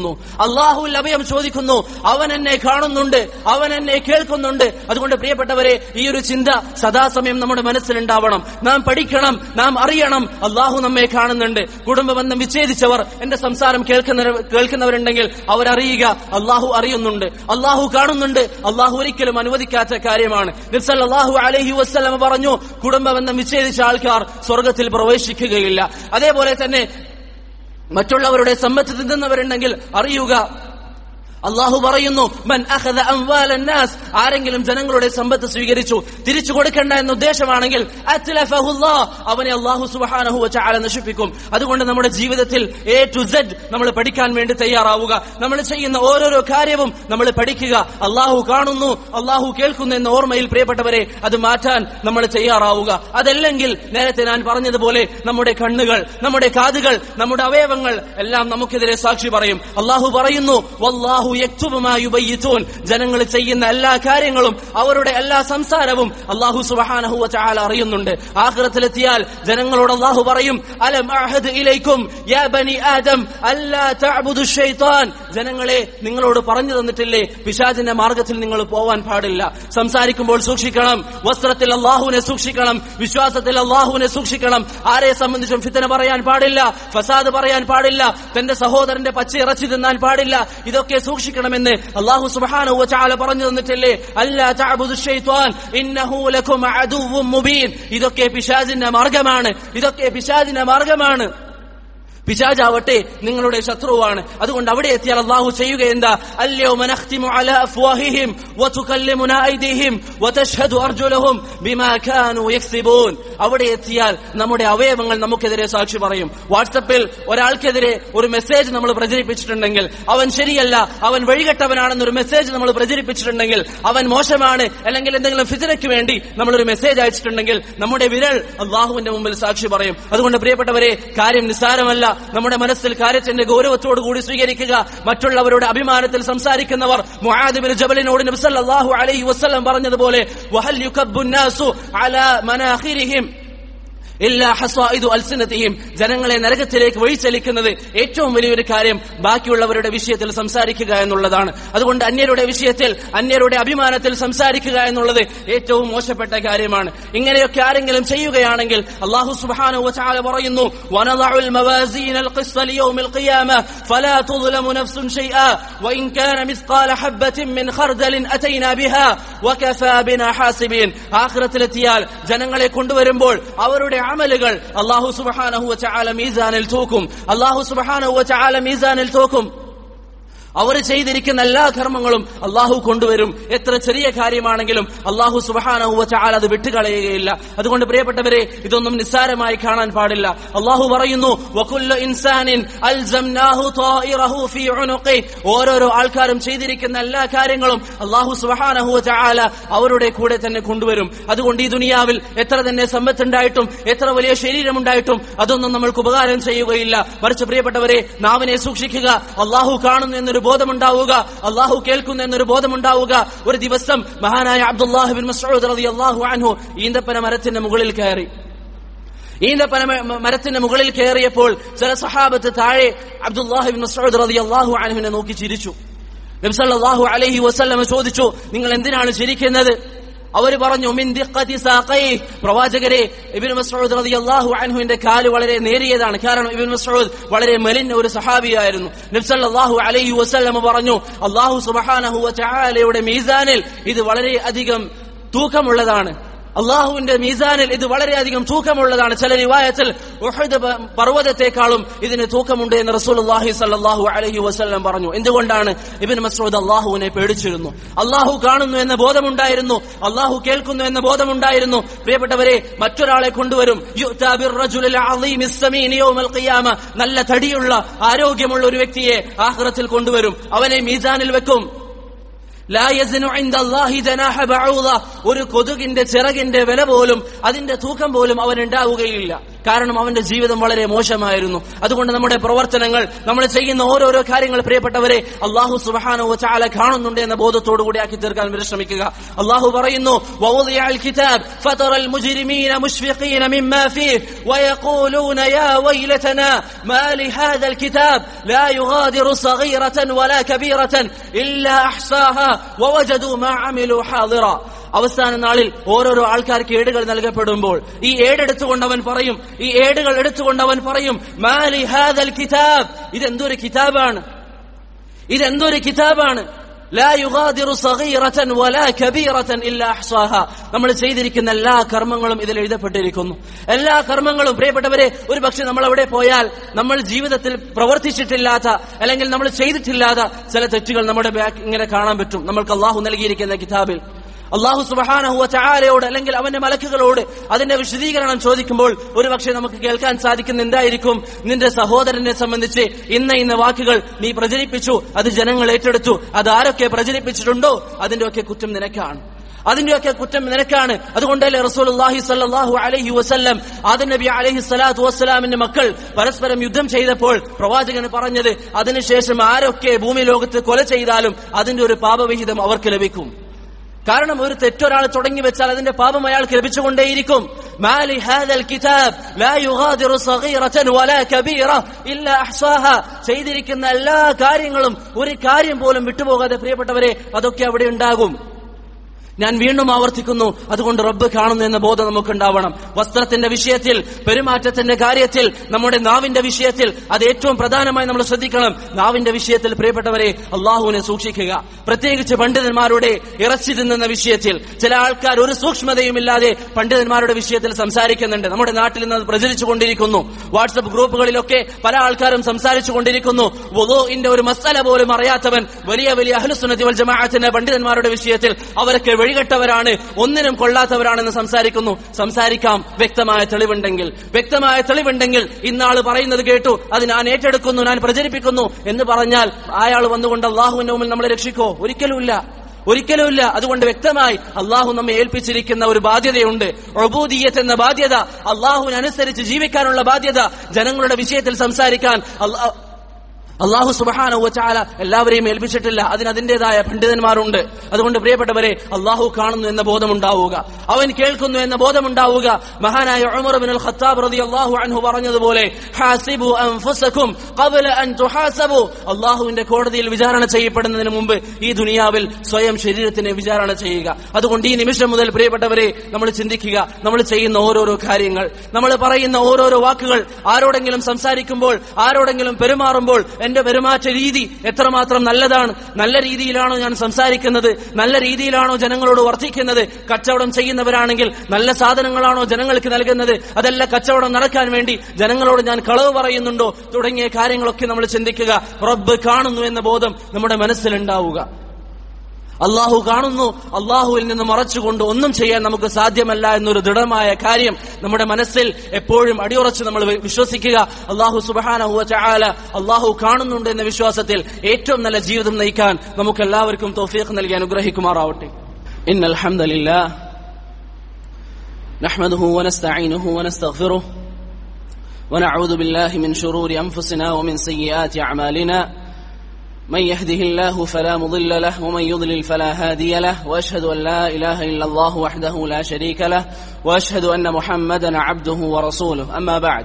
Speaker 1: ചോദിക്കുന്നു. അവൻ എന്നെ കാണുന്നുണ്ട്, അവൻ എന്നെ കേൾക്കുന്നുണ്ട്. അതുകൊണ്ട് പ്രിയപ്പെട്ടവരെ, ഈ ഒരു ചിന്ത സദാസമയം നമ്മുടെ മനസ്സിലുണ്ടാവണം. നാം പഠിക്കണം, നാം അറിയണം, അള്ളാഹു നമ്മെ കാണുന്നുണ്ട്. കുടുംബബന്ധം വിച്ഛേദിച്ചവർ എന്റെ സംസാരം കേൾക്കുന്നവരുണ്ടെങ്കിൽ അവരറിയുക, അള്ളാഹു അറിയുന്നുണ്ട്, അള്ളാഹു കാണുന്നുണ്ട്. അള്ളാഹു ഒരിക്കലും അനുവദിക്കാത്ത കാര്യമാണ്. നബി സല്ലല്ലാഹു അലൈഹി വസല്ലം പറഞ്ഞു, കുടുംബബന്ധം വിച്ഛേദിച്ച ആൾക്കാർ സ്വർഗ്ഗത്തിൽ പ്രവേശിക്കുകയില്ല. അതേപോലെ തന്നെ മറ്റുള്ളവരുടെ സമ്പത്ത് തിന്നുന്നവരുണ്ടെങ്കിൽ അറിയുക, അള്ളാഹു പറയുന്നു, മൻ അഖദ അംവാലൻ നാസ്, ആരെങ്കിലും ജനങ്ങളുടെ സമ്പത്ത് സ്വീകരിച്ചു തിരിച്ചു കൊടുക്കേണ്ട എന്ന ഉദ്ദേശമാണെങ്കിൽ അത്ലഫഹുല്ലാഹ്, അവനെ അള്ളാഹു സുബ്ഹാനഹു വ തആല നശിപ്പിക്കും. അതുകൊണ്ട് നമ്മുടെ ജീവിതത്തിൽ A to Z നമ്മൾ പഠിക്കാൻ വേണ്ടി തയ്യാറാവുക. നമ്മൾ ചെയ്യുന്ന ഓരോരോ കാര്യവും നമ്മൾ പഠിക്കുക. അള്ളാഹു കാണുന്നു, അള്ളാഹു കേൾക്കുന്നു എന്ന ഓർമ്മയിൽ പ്രിയപ്പെട്ടവരെ അത് മാറ്റാൻ നമ്മൾ തയ്യാറാവുക. അതല്ലെങ്കിൽ നേരത്തെ ഞാൻ പറഞ്ഞതുപോലെ നമ്മുടെ കണ്ണുകൾ, നമ്മുടെ കാതുകൾ, നമ്മുടെ അവയവങ്ങൾ എല്ലാം നമുക്കെതിരെ സാക്ഷി പറയും. അള്ളാഹു പറയുന്നു, വല്ലാഹു യക്തുബു മാ യുബയ്യിതൂൻ, ജനങ്ങൾ ചെയ്യുന്ന എല്ലാ കാര്യങ്ങളും അവരുടെ എല്ലാ സംസാരവും അല്ലാഹു സുബ്ഹാനഹു വ തആല അറിയുന്നുണ്ട്. ആഖിറത്തിലെത്തിയാൽ ജനങ്ങളോട് അല്ലാഹു പറയും, അലം അഹദ് ഇലൈക്കും യാ ബനി ആദം അല്ലാ തഅബുദു ശൈത്താൻ, ജനങ്ങളെ നിങ്ങളോട് പറഞ്ഞു തന്നിട്ടില്ലേ പിശാചിന്റെ മാർഗത്തിൽ നിങ്ങൾ പോവാൻ പാടില്ല. സംസാരിക്കുമ്പോൾ സൂക്ഷിക്കണം, വസ്ത്രത്തിൽ അല്ലാഹുവിനെ സൂക്ഷിക്കണം, വിശ്വാസത്തിൽ അല്ലാഹുവിനെ സൂക്ഷിക്കണം. ആരെ സംബന്ധിച്ചും ഫിത്ന പറയാൻ പാടില്ല, ഫസാദ് പറയാൻ പാടില്ല, തന്റെ സഹോദരന്റെ പച്ച ഇറച്ചി തിന്നാൻ പാടില്ല. ഇതൊക്കെ സൂക്ഷിക്കണമെന്ന് അല്ലാഹു സുബ്ഹാനഹു വ തആല പറഞ്ഞു തന്നിട്ടില്ലേ? അല്ലാ തഅബുദു ശൈത്താൻ ഇന്നഹു ലക്കും അദുവ്വുൻ മുബീൻ. ഇതൊക്കെ പിശാചിന്റെ മാർഗമാണ്, ഇതൊക്കെ പിശാചിന്റെ മാർഗമാണ്. പിശാചാവട്ടെ നിങ്ങളുടെ ശത്രുവാണ്. അതുകൊണ്ട് അവിടെ എത്തിയാൽ അല്ലാഹു ചെയ്യുക എന്താ? അൽയൗമ നഖ്തിമു അലാ അഫ്വാഹിഹിം വതുകല്ലിമുനാ ഐദിഹിം വതശ്ഹദു അർജുലുഹും ബിമാ കാനൂ യക്സിബൂൻ. അവിടെ എത്തിയാൽ നമ്മുടെ അവയവങ്ങൾ നമുക്കെതിരെ സാക്ഷി പറയും. വാട്സ്ആപ്പിൽ ഒരാൾക്കെതിരെ ഒരു മെസ്സേജ് നമ്മൾ പ്രചരിപ്പിച്ചിട്ടുണ്ടെങ്കിൽ അവൻ ശരിയല്ല, അവൻ വഴികെട്ടവനാണെന്നൊരു മെസ്സേജ് നമ്മൾ പ്രചരിപ്പിച്ചിട്ടുണ്ടെങ്കിൽ, അവൻ മോശമാണ്, അല്ലെങ്കിൽ എന്തെങ്കിലും ഫിത്നയ്ക്ക് വേണ്ടി നമ്മളൊരു മെസ്സേജ് അയച്ചിട്ടുണ്ടെങ്കിൽ നമ്മുടെ വിരൽ അല്ലാഹുവിന്റെ മുമ്പിൽ സാക്ഷി പറയും. അതുകൊണ്ട് പ്രിയപ്പെട്ടവരെ, കാര്യം നിസ്സാരമല്ല. നമ്മുടെ മനസ്സിൽ കാര്യത്തിന്റെ ഗൗരവത്തോടു കൂടി സ്വീകരിക്കുക. മറ്റുള്ളവരുടെ അഭിമാനത്തിൽ സംസാരിക്കുന്നവർ മുആദ് ഇബ്നു ജബലിനോട് നബി സല്ലല്ലാഹു അലൈഹി വസല്ലം പറഞ്ഞതുപോലെ, വഹൽ യുകബ്ബു നാസു അലാ മനാഖിരിഹിം ഇല്ലാ ഹസായിദു അൽസിനതിഹിം, ജനങ്ങളെ നരകത്തിലേക്ക് വഴിച്ചലിക്കുന്നത് ഏറ്റവും വലിയൊരു കാര്യം ബാക്കിയുള്ളവരുടെ വിഷയത്തിൽ സംസാരിക്കുക എന്നുള്ളതാണ്. അതുകൊണ്ട് അന്യരുടെ വിഷയത്തിൽ, അന്യരുടെ അഭിമാനത്തിൽ സംസാരിക്കുക എന്നുള്ളത് ഏറ്റവും മോശപ്പെട്ട കാര്യമാണ്. ഇങ്ങനെയൊക്കെ ആരെങ്കിലും ചെയ്യുകയാണെങ്കിൽ അല്ലാഹു സുബ്ഹാനഹു വ തആല പറയുന്നു, വനദഉൽ മവാസീനൽ ഖിസ്ത ലിയൗമിൽ ഖിയാമ ഫലാ തുദ്ലമു നഫ്സുൻ ശൈആ വഇൻ കാന മിസ്ഖാല ഹബ്ബത്തിൻ മിൻ ഖർദലിൻ അതൈനാ ബിഹാ വകഫാ ബിനാ ഹാസിബീൻ. ആഖിറത്തിലെത്തിയാൽ ജനങ്ങളെ കൊണ്ടുവരുമ്പോൾ അവരുടെ അമലുകൾ അല്ലാഹു സുബ്ഹാനഹു വ തആല മീസാനിൽ തൂക്കും. അല്ലാഹു സുബ്ഹാനഹു വ തആല മീസാനിൽ തൂക്കും. അവർ ചെയ്തിരിക്കുന്ന എല്ലാ കർമ്മങ്ങളും അല്ലാഹു കൊണ്ടുവരും. എത്ര ചെറിയ കാര്യമാണെങ്കിലും അല്ലാഹു സുബ്ഹാനഹു വ തആല അത് വിട്ടുകളയുകയില്ല. അതുകൊണ്ട് പ്രിയപ്പെട്ടവരെ, ഇതൊന്നും നിസ്സാരമായി കാണാൻ പാടില്ല. അല്ലാഹു പറയുന്നു, വകുല്ലു ഇൻസാനിൻ അൽസംനാഹു ത്വായിറഹു ഫീ ഉനുഖി, ഓരോരോ ആൾക്കാരും ചെയ്തിരിക്കുന്ന എല്ലാ കാര്യങ്ങളും അല്ലാഹു സുബ്ഹാനഹു വ തആല അവരുടെ കൂടെ തന്നെ കൊണ്ടുവരും. അതുകൊണ്ട് ഈ ദുനിയാവിൽ എത്ര തന്നെ സമ്പത്തുണ്ടായിട്ടും എത്ര വലിയ ശരീരമുണ്ടായിട്ടും അതൊന്നും നമ്മൾക്ക് ഉപകാരം ചെയ്യുകയില്ല. മറിച്ച് പ്രിയപ്പെട്ടവരെ, നാവിനെ സൂക്ഷിക്കുക. അല്ലാഹു കാണുന്നു എന്നൊരു ബോധമുണ്ടാവുക, അല്ലാഹു കേൾക്കുന്നു എന്നൊരു ബോധമുണ്ടാവുക. ഒരു ദിവസം മഹാനായ അബ്ദുല്ലാഹ് ബിൻ മസ്ഊദ് റളിയല്ലാഹു അൻഹു ഈന്തപ്പന മരത്തിന്റെ മുകളിൽ കയറി. ഈന്തപ്പന മരത്തിന്റെ മുകളിൽ കയറിയപ്പോൾ ചില സഹാബത്ത് താഴെ അബ്ദുല്ലാഹ് ബിൻ മസ്ഊദ് റളിയല്ലാഹു അൻഹുവിനെ നോക്കി ചിരിച്ചു. നബി സല്ലല്ലാഹു അലൈഹി വസല്ലം ചോദിച്ചു, നിങ്ങൾ എന്തിനാണ് ചിരിക്കുന്നത്? അവർ പറഞ്ഞു, മിൻ ദിഖ്ഖതി സാഖൈഹി, പ്രവാചകരെ, ഇബ്നു മസ്ഊദ് റളിയല്ലാഹു അൻഹുവിന്റെ കാല് വളരെ നേരിയതാണ്. കാരണം ഇബ്നു മസ്ഊദ് വളരെ മെലിഞ്ഞ ഒരു സഹാബിയായിരുന്നു. നബി സല്ലല്ലാഹു അലൈഹി വസല്ലം പറഞ്ഞു, അല്ലാഹു സുബ്ഹാനഹു വ തആലയുടെ മീസാനിൽ ഇത് വളരെ അധികം തൂക്കമുള്ളതാണ്. അള്ളാഹുവിന്റെ മീസാനിൽ ഇത് വളരെയധികം തൂക്കമുള്ളതാണ്. ചില റിവായത്തിൽ ഉഹദ് പർവ്വതത്തെക്കാളും ഇതിന് തൂക്കമുണ്ട് എന്ന് റസൂലുള്ളാഹി സ്വല്ലല്ലാഹു അലൈഹി വസല്ലം പറഞ്ഞു. എന്തുകൊണ്ടാണ്? ഇബ്നു മസ്ഊദ് അള്ളാഹുവിനെ പേടിച്ചിരുന്നു. അള്ളാഹു കാണുന്നു എന്ന ബോധമുണ്ടായിരുന്നു, അള്ളാഹു കേൾക്കുന്നു എന്ന ബോധമുണ്ടായിരുന്നു. പ്രിയപ്പെട്ടവരെ, മറ്റൊരാളെ കൊണ്ടുവരും. യുഅ്താ ബിർറജുലിൽ അളീമിസ് സമീൻ യൗമൽ ഖിയാമ, നല്ല തടിയുള്ള ആരോഗ്യമുള്ള ഒരു വ്യക്തിയെ ആഖിറത്തിൽ കൊണ്ടുവരും. അവനെ മീസാനിൽ വെക്കും. ലാ യസ്നു ഇൻദല്ലാഹി ജനാഹ ബഊദ, ഒരു കൊതുകിന്റെ ചിറകിന്റെ വില പോലും, അതിന്റെ തൂക്കം പോലും അവൻ ഉണ്ടാവുകയില്ല. കാരണം അവന്റെ ജീവിതം വളരെ മോശമായിരുന്നു. അതുകൊണ്ട് നമ്മുടെ പ്രവർത്തനങ്ങൾ, നമ്മൾ ചെയ്യുന്ന ഓരോരോ കാര്യങ്ങൾ പ്രിയപ്പെട്ടവരെ അല്ലാഹു സുബ്ഹാനഹു വ തആല കാണുന്നുണ്ട് എന്ന ബോധത്തോടു കൂടി ആക്കി തീർക്കാൻ പരിശ്രമിക്കുക. അല്ലാഹു പറയുന്നു, വവദിഅൽ കിതാബ് ഫതറൽ മുജ്രിമീന മുശ്ഫിഖീന മിമ്മാ ഫീഹി വയഖൂലൂന യാ വൈലതനാ മാ ലിഹാദൽ കിതാബ് ലാ യുഗാദിറു സഗീറതൻ വലാ കബീറതൻ ഇല്ലാ അഹ്സാഹാ വവജദൂ മാ അമിലു ഹാദിറ. അവസാന നാളിൽ ഓരോരോ ആൾക്കാർക്ക് ഏടുകൾ നൽകപ്പെടുമ്പോൾ ഈ ഏടെടുത്തുകൊണ്ട് അവൻ പറയും, ഈ ഏടുകൾ എടുത്തുകൊണ്ട് അവൻ പറയും, മാലി ഹാദൽ കിതാബ്, ഇതെന്തൊരു കിതാബാണ്, ഇതെന്തൊരു കിതാബാണ്. ലാ യുഗാദിറു സഗീറതൻ വലാ കബീറതൻ ഇല്ലാ അഹ്സാഹാ. നമ്മൾ ചെയ്തിരിക്കുന്ന എല്ലാ കർമ്മങ്ങളും ഇതിൽ എഴുതപ്പെട്ടിരിക്കുന്നു. എല്ലാ കർമ്മങ്ങളും പ്രിയപ്പെട്ടവരെ, ഒരു പക്ഷെ നമ്മൾ അവിടെ പോയാൽ നമ്മൾ ജീവിതത്തിൽ പ്രവർത്തിച്ചിട്ടില്ലാത്ത അല്ലെങ്കിൽ നമ്മൾ ചെയ്തിട്ടില്ലാത്ത ചില തെറ്റുകൾ നമ്മുടെ ബാക്ക് ഇങ്ങനെ കാണാൻ പറ്റും. നമ്മൾക്ക് അള്ളാഹു നൽകിയിരിക്കുന്ന കിതാബിൽ അള്ളാഹു സുബ്ഹാനഹു വ തആലയോട് അല്ലെങ്കിൽ അവന്റെ മലക്കുകളോട് അതിന്റെ വിശദീകരണം ചോദിക്കുമ്പോൾ ഒരു പക്ഷേ നമുക്ക് കേൾക്കാൻ സാധിക്കുന്ന എന്തായിരിക്കും? നിന്റെ സഹോദരനെ സംബന്ധിച്ച് ഇന്ന വാക്കുകൾ നീ പ്രചരിപ്പിച്ചു, അത് ജനങ്ങൾ ഏറ്റെടുത്തു, അത് ആരൊക്കെ പ്രചരിപ്പിച്ചിട്ടുണ്ടോ അതിന്റെയൊക്കെ കുറ്റം നിനക്കാണ്. അതുകൊണ്ടല്ലേ റസൂലുള്ളാഹി സ്വല്ലല്ലാഹു അലൈഹി വസല്ലം ആദം നബി അലൈഹി സ്വലാത്തു വസ്സലാമിന്റെ മക്കൾ പരസ്പരം യുദ്ധം ചെയ്തപ്പോൾ പ്രവാചകൻ പറഞ്ഞത്, അതിനുശേഷം ആരൊക്കെ ഭൂമി ലോകത്ത് കൊല ചെയ്താലും അതിന്റെ ഒരു പാപവിഹിതം അവർക്ക് ലഭിക്കും. കാരണം ഒരു തെറ്റൊരാൾ തുടങ്ങി വെച്ചാൽ അതിന്റെ പാപം അയാൾക്ക് ലഭിച്ചുകൊണ്ടേയിരിക്കും. മാലി ഹാദൽ കിതാബ് ലാ യുഗാദിറു സഗീറതൻ വലാ കബീറ ഇല്ലാ അഹ്സാഹാ. ചെയ്തിരിക്കുന്ന എല്ലാ കാര്യങ്ങളും ഒരു കാര്യം പോലും വിട്ടുപോകാതെ പ്രിയപ്പെട്ടവരെ അതൊക്കെ അവിടെ ഉണ്ടാകും. ഞാൻ വീണ്ടും ആവർത്തിക്കുന്നു, അതുകൊണ്ട് റബ്ബ് കാണുന്നു എന്ന ബോധം നമുക്കുണ്ടാവണം. വസ്ത്രത്തിന്റെ വിഷയത്തിൽ, പെരുമാറ്റത്തിന്റെ കാര്യത്തിൽ, നമ്മുടെ നാവിന്റെ വിഷയത്തിൽ അത് ഏറ്റവും പ്രധാനമായി നമ്മൾ ശ്രദ്ധിക്കണം. നാവിന്റെ വിഷയത്തിൽ പ്രിയപ്പെട്ടവരെ അള്ളാഹുവിനെ സൂക്ഷിക്കുക. പ്രത്യേകിച്ച് പണ്ഡിതന്മാരുടെ ഇറച്ചി തിന്നുന്ന വിഷയത്തിൽ ചില ആൾക്കാർ ഒരു സൂക്ഷ്മതയുമില്ലാതെ പണ്ഡിതന്മാരുടെ വിഷയത്തിൽ സംസാരിക്കുന്നുണ്ട്. നമ്മുടെ നാട്ടിൽ നിന്ന് പ്രചരിച്ചു കൊണ്ടിരിക്കുന്നു. വാട്സപ്പ് ഗ്രൂപ്പുകളിലൊക്കെ പല ആൾക്കാരും സംസാരിച്ചു കൊണ്ടിരിക്കുന്നു. വുളൂഇന്റെ ഒരു മസല പോലും അറിയാത്തവൻ വലിയ വലിയ അഹ്ലുസുന്നത്തി വൽ ജമാഅത്തിന്റെ പണ്ഡിതന്മാരുടെ വിഷയത്തിൽ അവരൊക്കെ വഴികെട്ടവരാണ്, ഒന്നിനും കൊള്ളാത്തവരാണെന്ന് സംസാരിക്കാം വ്യക്തമായ തെളിവുണ്ടെങ്കിൽ ഇന്നാള് പറയുന്നത് കേട്ടു, അത് ഞാൻ ഏറ്റെടുക്കുന്നു, ഞാൻ പ്രചരിപ്പിക്കുന്നു എന്ന് പറഞ്ഞാൽ അയാൾ വന്നുകൊണ്ട് അള്ളാഹുവിന്റെ മുമ്പിൽ നമ്മളെ രക്ഷിക്കോ? ഒരിക്കലുമില്ല. അതുകൊണ്ട് വ്യക്തമായി അള്ളാഹു നമ്മെ ഏൽപ്പിച്ചിരിക്കുന്ന ഒരു ബാധ്യതയുണ്ട്. ഉബൂദിയ്യത്ത് എന്ന ബാധ്യത, അള്ളാഹുവിനനുസരിച്ച് ജീവിക്കാനുള്ള ബാധ്യത, ജനങ്ങളുടെ വിഷയത്തിൽ സംസാരിക്കാൻ അള്ളാഹു സുബ്ഹാനഹു വ തആല എല്ലാവരെയും ഏൽപ്പിച്ചിട്ടില്ല. അതിൻ്റെതായ പണ്ഡിതന്മാരുണ്ട്. അതുകൊണ്ട് പ്രിയപ്പെട്ടവരെ അള്ളാഹു കാണുന്നു എന്ന ബോധമുണ്ടാവുക, അവൻ കേൾക്കുന്നു എന്ന ബോധമുണ്ടാവുക. മഹാനായ ഉമർ ഇബ്നുൽ ഖത്താബ് റളിയല്ലാഹു അൻഹു പറഞ്ഞതുപോലെ, ഹാസിബു അൻഫുസകും ഖബ്ല അൻ തുഹാസബു. അള്ളാഹുവിന്റെ കോടതിയിൽ വിചാരണ ചെയ്യപ്പെടുന്നതിന് മുമ്പ് ഈ ദുനിയാവിൽ സ്വയം ശരീരത്തിനെ വിചാരണ ചെയ്യുക. അതുകൊണ്ട് ഈ നിമിഷം മുതൽ പ്രിയപ്പെട്ടവരെ നമ്മൾ ചിന്തിക്കുക, നമ്മൾ ചെയ്യുന്ന ഓരോരോ കാര്യങ്ങൾ, നമ്മൾ പറയുന്ന ഓരോരോ വാക്കുകൾ, ആരോടെങ്കിലും സംസാരിക്കുമ്പോൾ, ആരോടെങ്കിലും പെരുമാറുമ്പോൾ എന്റെ പെരുമാറ്റ രീതി എത്രമാത്രം നല്ലതാണ്? നല്ല രീതിയിലാണോ ഞാൻ സംസാരിക്കുന്നത്? നല്ല രീതിയിലാണോ ജനങ്ങളോട് വർത്തിക്കുന്നത്? കച്ചവടം ചെയ്യുന്നവരാണെങ്കിൽ നല്ല സാധനങ്ങളാണോ ജനങ്ങൾക്ക് നൽകുന്നത്? അതല്ല കച്ചവടം നടക്കാൻ വേണ്ടി ജനങ്ങളോട് ഞാൻ കളവ് പറയുന്നുണ്ടോ? തുടങ്ങിയ കാര്യങ്ങളൊക്കെ നമ്മൾ ചിന്തിക്കുക. റബ്ബ് കാണുന്നു എന്ന ബോധം നമ്മുടെ മനസ്സിലുണ്ടാവുക. അള്ളാഹു കാണുന്നു, അള്ളാഹുവിൽ നിന്ന് മറച്ചുകൊണ്ട് ഒന്നും ചെയ്യാൻ നമുക്ക് സാധ്യമല്ല എന്നൊരു ദൃഢമായ കാര്യം നമ്മുടെ മനസ്സിൽ എപ്പോഴും അടിയുറച്ച് നമ്മൾ വിശ്വസിക്കുക. അള്ളാഹു സുബ്ഹാനഹു വ തആല അള്ളാഹു കാണുന്നുണ്ട് എന്ന വിശ്വാസത്തിൽ ഏറ്റവും നല്ല ജീവിതം നയിക്കാൻ നമുക്ക് എല്ലാവർക്കും തൗഫീഖ് നൽകി അനുഗ്രഹിക്കുമാറാവട്ടെ. ഇന്നൽ ഹംദലില്ലാഹ് നഹ്മദുഹു വ നസ്തഈനുഹു വ നസ്തഗ്ഫിറുഹു വ നഊദു ബില്ലാഹി മിൻ ശുറൂരി അൻഫുസിനാ വ മിൻ സയ്യിആതി അഅമാലിനാ. من يهده الله فلا مضل له ومن يضلل فلا هادي له وأشهد أن لا إله إلا الله وحده لا شريك له وأشهد أن محمدا عبده ورسوله. أما بعد.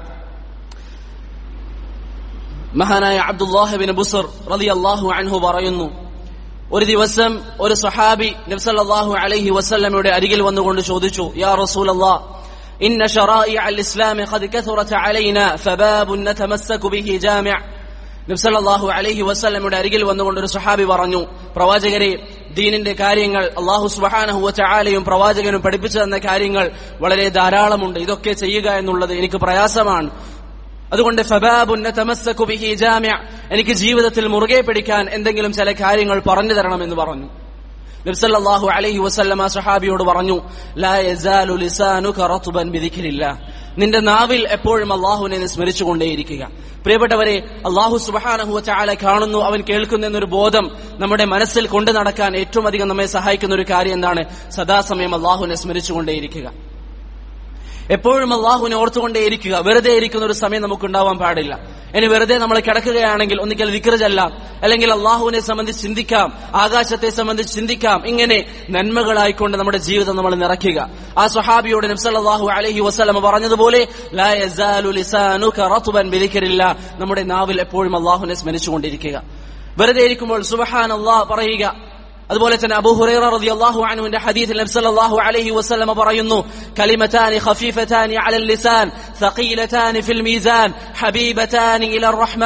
Speaker 1: മഹാനായ അബ്ദുല്ലാഹ് ഇബ്നു ബുസ്ർ റളിയല്ലാഹു അൻഹു പറയുന്നു, ഒരു ദിവസം ഒരു സഹാബി നബി സല്ലല്ലാഹു അലൈഹി വസല്ലമയുടെ അരികിൽ വന്നുകൊണ്ട് ചോദിച്ചു, യാ റസൂലല്ലാഹ്, ഇന്ന ശറാഇഅ അൽ ഇസ്ലാമി ഖദ് കഥറത അലൈനാ ഫബാബുൻ നതമസ്സകു ബിഹി ജാമിഅ. നബി സല്ലല്ലാഹു അലൈഹി വസല്ലമയുടെ അരികിൽ വന്നുകൊണ്ട് ഒരു സ്വഹാബി പറഞ്ഞു, പ്രവാചകരെ, ദീനിന്റെ കാര്യങ്ങൾ, അല്ലാഹു സുബ്ഹാനഹു വ തആലയും പ്രവാചകനും പഠിപ്പിച്ചു തന്ന കാര്യങ്ങൾ വളരെ ധാരാളമുണ്ട്. ഇതൊക്കെ ചെയ്യുക എന്നുള്ളത് എനിക്ക് പ്രയാസമാണ്. അതുകൊണ്ട് ഫബാബുൻ നതമസ്സകു ബിഹി ജാമിഅ, എനിക്ക് ജീവിതത്തിൽ മുറുകെ പിടിക്കാൻ എന്തെങ്കിലും ചില കാര്യങ്ങൾ പറഞ്ഞു തരണമെന്ന് പറഞ്ഞു. നബി സല്ലല്ലാഹു അലൈഹി വസല്ലമ സ്വഹാബിയോട് പറഞ്ഞു, ലാ യസാലു ലിസാനുക റത്ബൻ ബിദിക്രില്ലാഹ്, നിന്റെ നാവിൽ എപ്പോഴും അള്ളാഹുവിനെ സ്മരിച്ചുകൊണ്ടേയിരിക്കുക. പ്രിയപ്പെട്ടവരെ, അള്ളാഹു സുബ്ഹാനഹു വ തആല കാണുന്നു, അവൻ കേൾക്കുന്നു എന്നൊരു ബോധം നമ്മുടെ മനസ്സിൽ കൊണ്ടു നടക്കാൻ ഏറ്റവും അധികം നമ്മെ സഹായിക്കുന്ന ഒരു കാര്യം എന്താണ്? സദാസമയം അള്ളാഹുവിനെ സ്മരിച്ചുകൊണ്ടേയിരിക്കുക. എപ്പോഴും അള്ളാഹുവിനെ ഓർത്തുകൊണ്ടേയിരിക്കുക. വെറുതെ ഇരിക്കുന്ന ഒരു സമയം നമുക്കുണ്ടാവാൻ പാടില്ല. ഇനി വെറുതെ നമ്മൾ കിടക്കുകയാണെങ്കിൽ ഒന്നിക്കൽ ദിക്ർ ചൊല്ലാം, അല്ലെങ്കിൽ അള്ളാഹുവിനെ സംബന്ധിച്ച് ചിന്തിക്കാം, ആകാശത്തെ സംബന്ധിച്ച് ചിന്തിക്കാം. ഇങ്ങനെ നന്മകളായിക്കൊണ്ട് നമ്മുടെ ജീവിതം നമ്മൾ നിറയ്ക്കുക. ആ സ്വഹാബിയോട് നബി സല്ലല്ലാഹു അലൈഹി വസല്ലം പറഞ്ഞതുപോലെ, ലാ യസാലു ലിസാനുക റത്ബൻ ബിദിക്രില്ലാഹ്, നമ്മുടെ നാവിൽ എപ്പോഴും അള്ളാഹുവിനെ സ്മരിച്ചുകൊണ്ടിരിക്കുക. വെറുതെ ഇരിക്കുമ്പോൾ സുബ്ഹാനല്ലാഹ് പറയുക. അതുപോലെ തന്നെ അബൂ ഹുറൈറ റളിയല്ലാഹു അൻഹുവിന്റെ ഹദീസിൽ നബി സല്ലല്ലാഹു അലൈഹി വസല്ലം പറയുന്നു, കലിമതാനി ഖഫീഫതാനി അലൽ ലിസാൻ സഖീലതാനി ഫിൽ മീസാൻ ഹബീബതാനി ഇലർ റഹ്മാൻ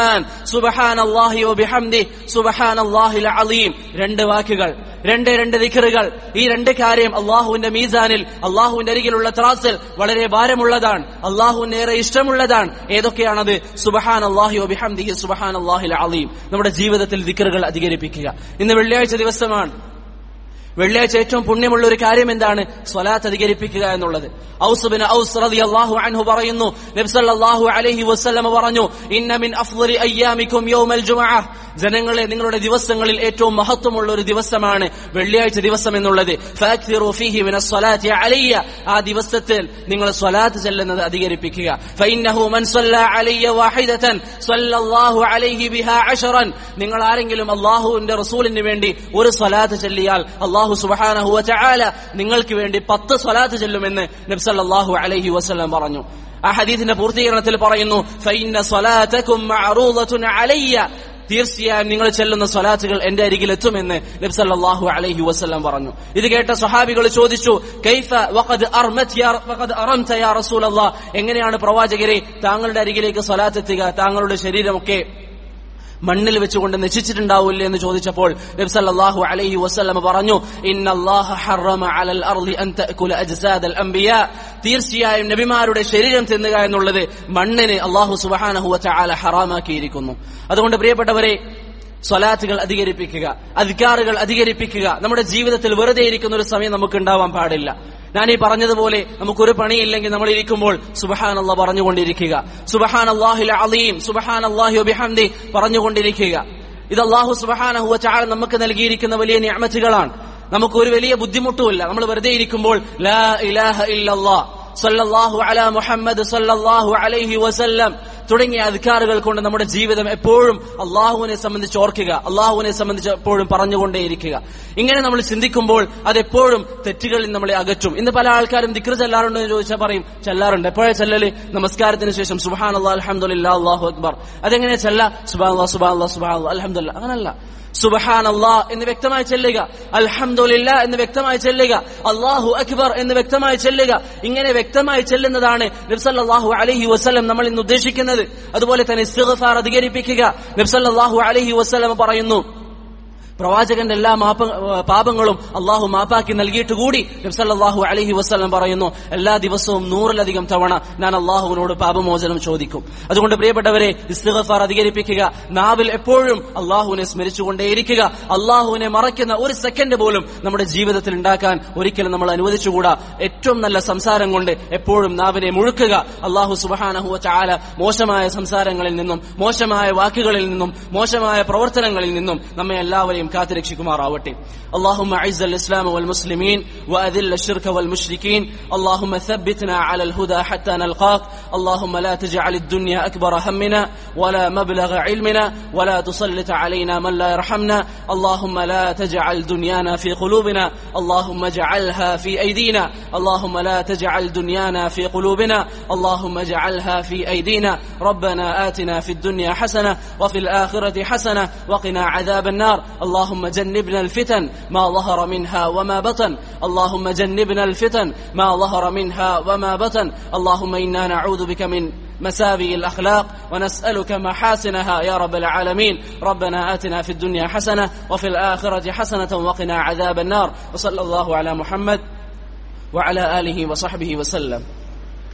Speaker 1: സുബ്ഹാനല്ലാഹി വബിഹംദിഹി സുബ്ഹാനല്ലാഹിൽ അലീം. രണ്ട് വാക്കുകൾ, രണ്ട് ദിക്റുകൾ. ഈ രണ്ട് കാര്യം അള്ളാഹുവിന്റെ മീസാനിൽ, അള്ളാഹുവിന്റെ അരികിലുള്ള ത്രാസിൽ വളരെ ഭാരമുള്ളതാണ്, അള്ളാഹുവിന് ഏറെ ഇഷ്ടമുള്ളതാണ്. ഏതൊക്കെയാണത്? സുബ്ഹാനല്ലാഹി വബിഹംദിഹി സുബ്ഹാനല്ലാഹിൽ അലീം. നമ്മുടെ ജീവിതത്തിൽ ദിക്റുകൾ അധികരിപ്പിക്കുക. ഇന്ന് വെള്ളിയാഴ്ച ദിവസമാണ്. വെള്ളിയാഴ്ച ഏറ്റവും പുണ്യമുള്ള ഒരു കാര്യം എന്താണ്? സ്വലാത്ത് അധികരിപ്പിക്കുക എന്നുള്ളത്. ഔസ് ബിൻ ഔസ് റളിയല്ലാഹു അൻഹു പറയുന്നു, നബി സല്ലല്ലാഹു അലൈഹി വസല്ലം പറഞ്ഞു, ഇന്ന മിൻ അഫ്ളലി അയ്യാമികും യൗമൽ ജുമുഅ, ജനങ്ങളെ നിങ്ങളുടെ ദിവസങ്ങളിൽ ഏറ്റവും മഹത്വമുള്ള ഒരു ദിവസമാണ് വെള്ളിയാഴ്ച ദിവസം എന്നുള്ളത്. ഫഅക്തിറു ഫീഹി മിനസ് സ്വലാത്തി അലയ്യ, ആ ദിവസത്തിൽ നിങ്ങൾ സ്വലാത്ത് ചൊല്ലുന്നത് അധികരിപ്പിക്കുക. ഫഇന്നഹു മൻ സ്വല്ല അലയ്യ വാഹിദതൻ സ്വല്ലല്ലാഹു അലൈഹി ബിഹാ അശറൻ, നിങ്ങൾ ആരെങ്കിലും അല്ലാഹുവിന്റെ റസൂലിന് വേണ്ടി ഒരു സ്വലാത്ത് ചൊല്ലിയാൽ അല്ലാഹു സുബ്ഹാനഹു വ തആല നിങ്ങൾക്ക് വേണ്ടി 10 സ്വലാത്ത് ചൊല്ലുമെന്ന് നബി സല്ലല്ലാഹു അലൈഹി വസല്ലം പറഞ്ഞു. ആ ഹദീസിന്റെ പൂർത്തീകരണത്തിൽ പറയുന്നു, ഫഇന്ന സ്വലാതകും മഅറൂദതുൻ അലയ്യ, തീർച്ചയായും നിങ്ങൾ ചെല്ലുന്ന സ്വലാത്തുകൾ എന്റെ അരികിൽ എത്തുമെന്ന് നബി സല്ലല്ലാഹു അലൈഹി വസല്ലം പറഞ്ഞു. ഇത് കേട്ട സ്വഹാബികൾ ചോദിച്ചു, കൈഫ വഖദ് അറംത യാ റസൂലല്ലാഹ്, എങ്ങനെയാണ് പ്രവാചകരെ താങ്കളുടെ അരികിലേക്ക് സ്വലാത്ത് എത്തുക? താങ്കളുടെ ശരീരമൊക്കെ മണ്ണിൽ വെച്ചുകൊണ്ട് നശിച്ചിട്ടുണ്ടാവില്ലേ എന്ന് ചോദിച്ചപ്പോൾ നബി സല്ലല്ലാഹു അലൈഹി വസല്ലം പറഞ്ഞു, ഇന്നല്ലാഹ ഹറമ അലൽ അർളി അൻ തഅകുല അജ്സാദൽ അംബിയാ, തീർച്ചയായും നബിമാരുടെ ശരീരം തിന്നുക എന്നുള്ളത് മണ്ണിന് അല്ലാഹു സുബ്ഹാനഹു വ തആല ഹറാമാക്കിയിരിക്കുന്നു. അതുകൊണ്ട് പ്രിയപ്പെട്ടവരെ, സ്വലാത്തുകൾ അധികരിപ്പിക്കുക, അദ്കാറുകൾ അധികരിപ്പിക്കുക. നമ്മുടെ ജീവിതത്തിൽ വെറുതെ ഇരിക്കുന്ന ഒരു സമയം നമുക്ക് ഉണ്ടാവാൻ പാടില്ല. ഞാൻ ഈ പറഞ്ഞതുപോലെ നമുക്കൊരു പണിയില്ലെങ്കിൽ നമ്മൾ ഇരിക്കുമ്പോൾ സുബ്ഹാനല്ലാഹ് പറഞ്ഞുകൊണ്ടിരിക്കുക, സുബ്ഹാനല്ലാഹിൽ അലീം സുബ്ഹാനല്ലാഹി വബിഹംദിഹി പറഞ്ഞുകൊണ്ടിരിക്കുക. ഇത് അല്ലാഹു സുബ്ഹാനഹു വ തആല നമുക്ക് നൽകിയിരിക്കുന്ന വലിയ നിഅമത്തുകളാണ്. നമുക്കൊരു വലിയ ബുദ്ധിമുട്ടുമില്ല. നമ്മൾ വെറുതെ ഇരിക്കുമ്പോൾ ലാ ഇലാഹ ഇല്ലല്ലാഹ് സല്ലല്ലാഹു അലാ മുഹമ്മദ് സല്ലല്ലാഹു അലൈഹി വസല്ലം തുടങ്ങിയ അദ്കാറുകൾ കൊണ്ട് നമ്മുടെ ജീവിതം എപ്പോഴും അള്ളാഹുവിനെ സംബന്ധിച്ച് ഓർക്കുക, അള്ളാഹുവിനെ സംബന്ധിച്ച് എപ്പോഴും പറഞ്ഞുകൊണ്ടേയിരിക്കുക. ഇങ്ങനെ നമ്മൾ ചിന്തിക്കുമ്പോൾ അതെപ്പോഴും തെറ്റുകളിൽ നമ്മളെ അകറ്റും. ഇന്ന് പല ആൾക്കാരും ദിക്ർ ചെല്ലാറുണ്ടോ എന്ന് ചോദിച്ചാൽ പറയും ചെല്ലാറുണ്ട്. എപ്പോഴാ ചെല്ലല്? നമസ്കാരത്തിന് ശേഷം സുബ്ഹാനല്ലാഹ് അൽഹംദുലില്ലാഹ് അല്ലാഹു അക്ബർ. അതെങ്ങനെ ചെല്ല? സുബ്ഹാനല്ലാഹ് സുബ്ഹാനല്ലാഹ് സുബ്ഹാനല്ലാഹ് അൽഹംദുലില്ലാഹ്. അങ്ങനല്ല. സുബ്ഹാനല്ലാഹ് എന്ന് വ്യക്തമായി ചെല്ലുക, അൽഹംദുലില്ലാഹ് എന്ന് വ്യക്തമായി ചെല്ലുക, അല്ലാഹു അക്ബർ എന്ന് വ്യക്തമായി ചെല്ലുക. ഇങ്ങനെ വ്യക്തമായി ചെല്ലുന്നതാണ് നബി സല്ലല്ലാഹു അലൈഹി വസല്ലം നമ്മൾ ഇന്ന് ഉദ്ദേശിക്കുന്നത്. അതുപോലെ തന്നെ ഇസ്തിഗ്ഫാർ അധികരിപ്പിക്കുക. നബി സല്ലല്ലാഹു അലൈഹി വസല്ലം പറയുന്നു, പ്രവാചകന്റെ എല്ലാ പാപങ്ങളും അള്ളാഹു മാപ്പാക്കി നൽകിയിട്ട് കൂടി നബി സല്ലല്ലാഹു അലൈഹി വസല്ലം പറയുന്നു, എല്ലാ ദിവസവും 100-ലധികം തവണ ഞാൻ അള്ളാഹുവിനോട് പാപമോചനം ചോദിക്കും. അതുകൊണ്ട് പ്രിയപ്പെട്ടവരെ, ഇസ്തിഗ്ഫാർ അധികരിപ്പിക്കുക. നാവിൽ എപ്പോഴും അള്ളാഹുവിനെ സ്മരിച്ചുകൊണ്ടേയിരിക്കുക. അള്ളാഹുവിനെ മറക്കുന്ന ഒരു സെക്കൻഡ് പോലും നമ്മുടെ ജീവിതത്തിൽ ഉണ്ടാക്കാൻ ഒരിക്കലും നമ്മൾ അനുവദിച്ചുകൂടാ. ഏറ്റവും നല്ല സംസാരം കൊണ്ട് എപ്പോഴും നാവിനെ മുഴുക്കുക. അള്ളാഹു സുബ്ഹാനഹു വ തആല മോശമായ സംസാരങ്ങളിൽ നിന്നും, മോശമായ വാക്കുകളിൽ നിന്നും, മോശമായ പ്രവർത്തനങ്ങളിൽ നിന്നും നമ്മെ എല്ലാവരെയും കാത്തുരക്ഷിക്കുമാറാവട്ടെ. اللهم اعز الاسلام والمسلمين واذل الشرك والمشركين. اللهم ثبتنا على الهدى حتى نلقاك. اللهم لا تجعل الدنيا اكبر همنا ولا مبلغ علمنا ولا تسلط علينا من لا يرحمنا. اللهم لا تجعل دنيانا في قلوبنا. اللهم اجعلها في ايدينا. اللهم لا تجعل دنيانا في قلوبنا. اللهم اجعلها في ايدينا. ربنا آتنا في الدنيا حسنة وفي الآخرة حسنة وقنا عذاب النار. اللهم جنبنا الفتن ما ظهر منها وما بطن. اللهم جنبنا الفتن ما ظهر منها وما بطن. اللهم إنا نعوذ بك من مساوئ الأخلاق ونسألك محاسنها يا رب العالمين. ربنا آتنا في الدنيا حسنة وفي الآخرة حسنة وقنا عذاب النار. وصلى الله على محمد وعلى آله وصحبه وسلم.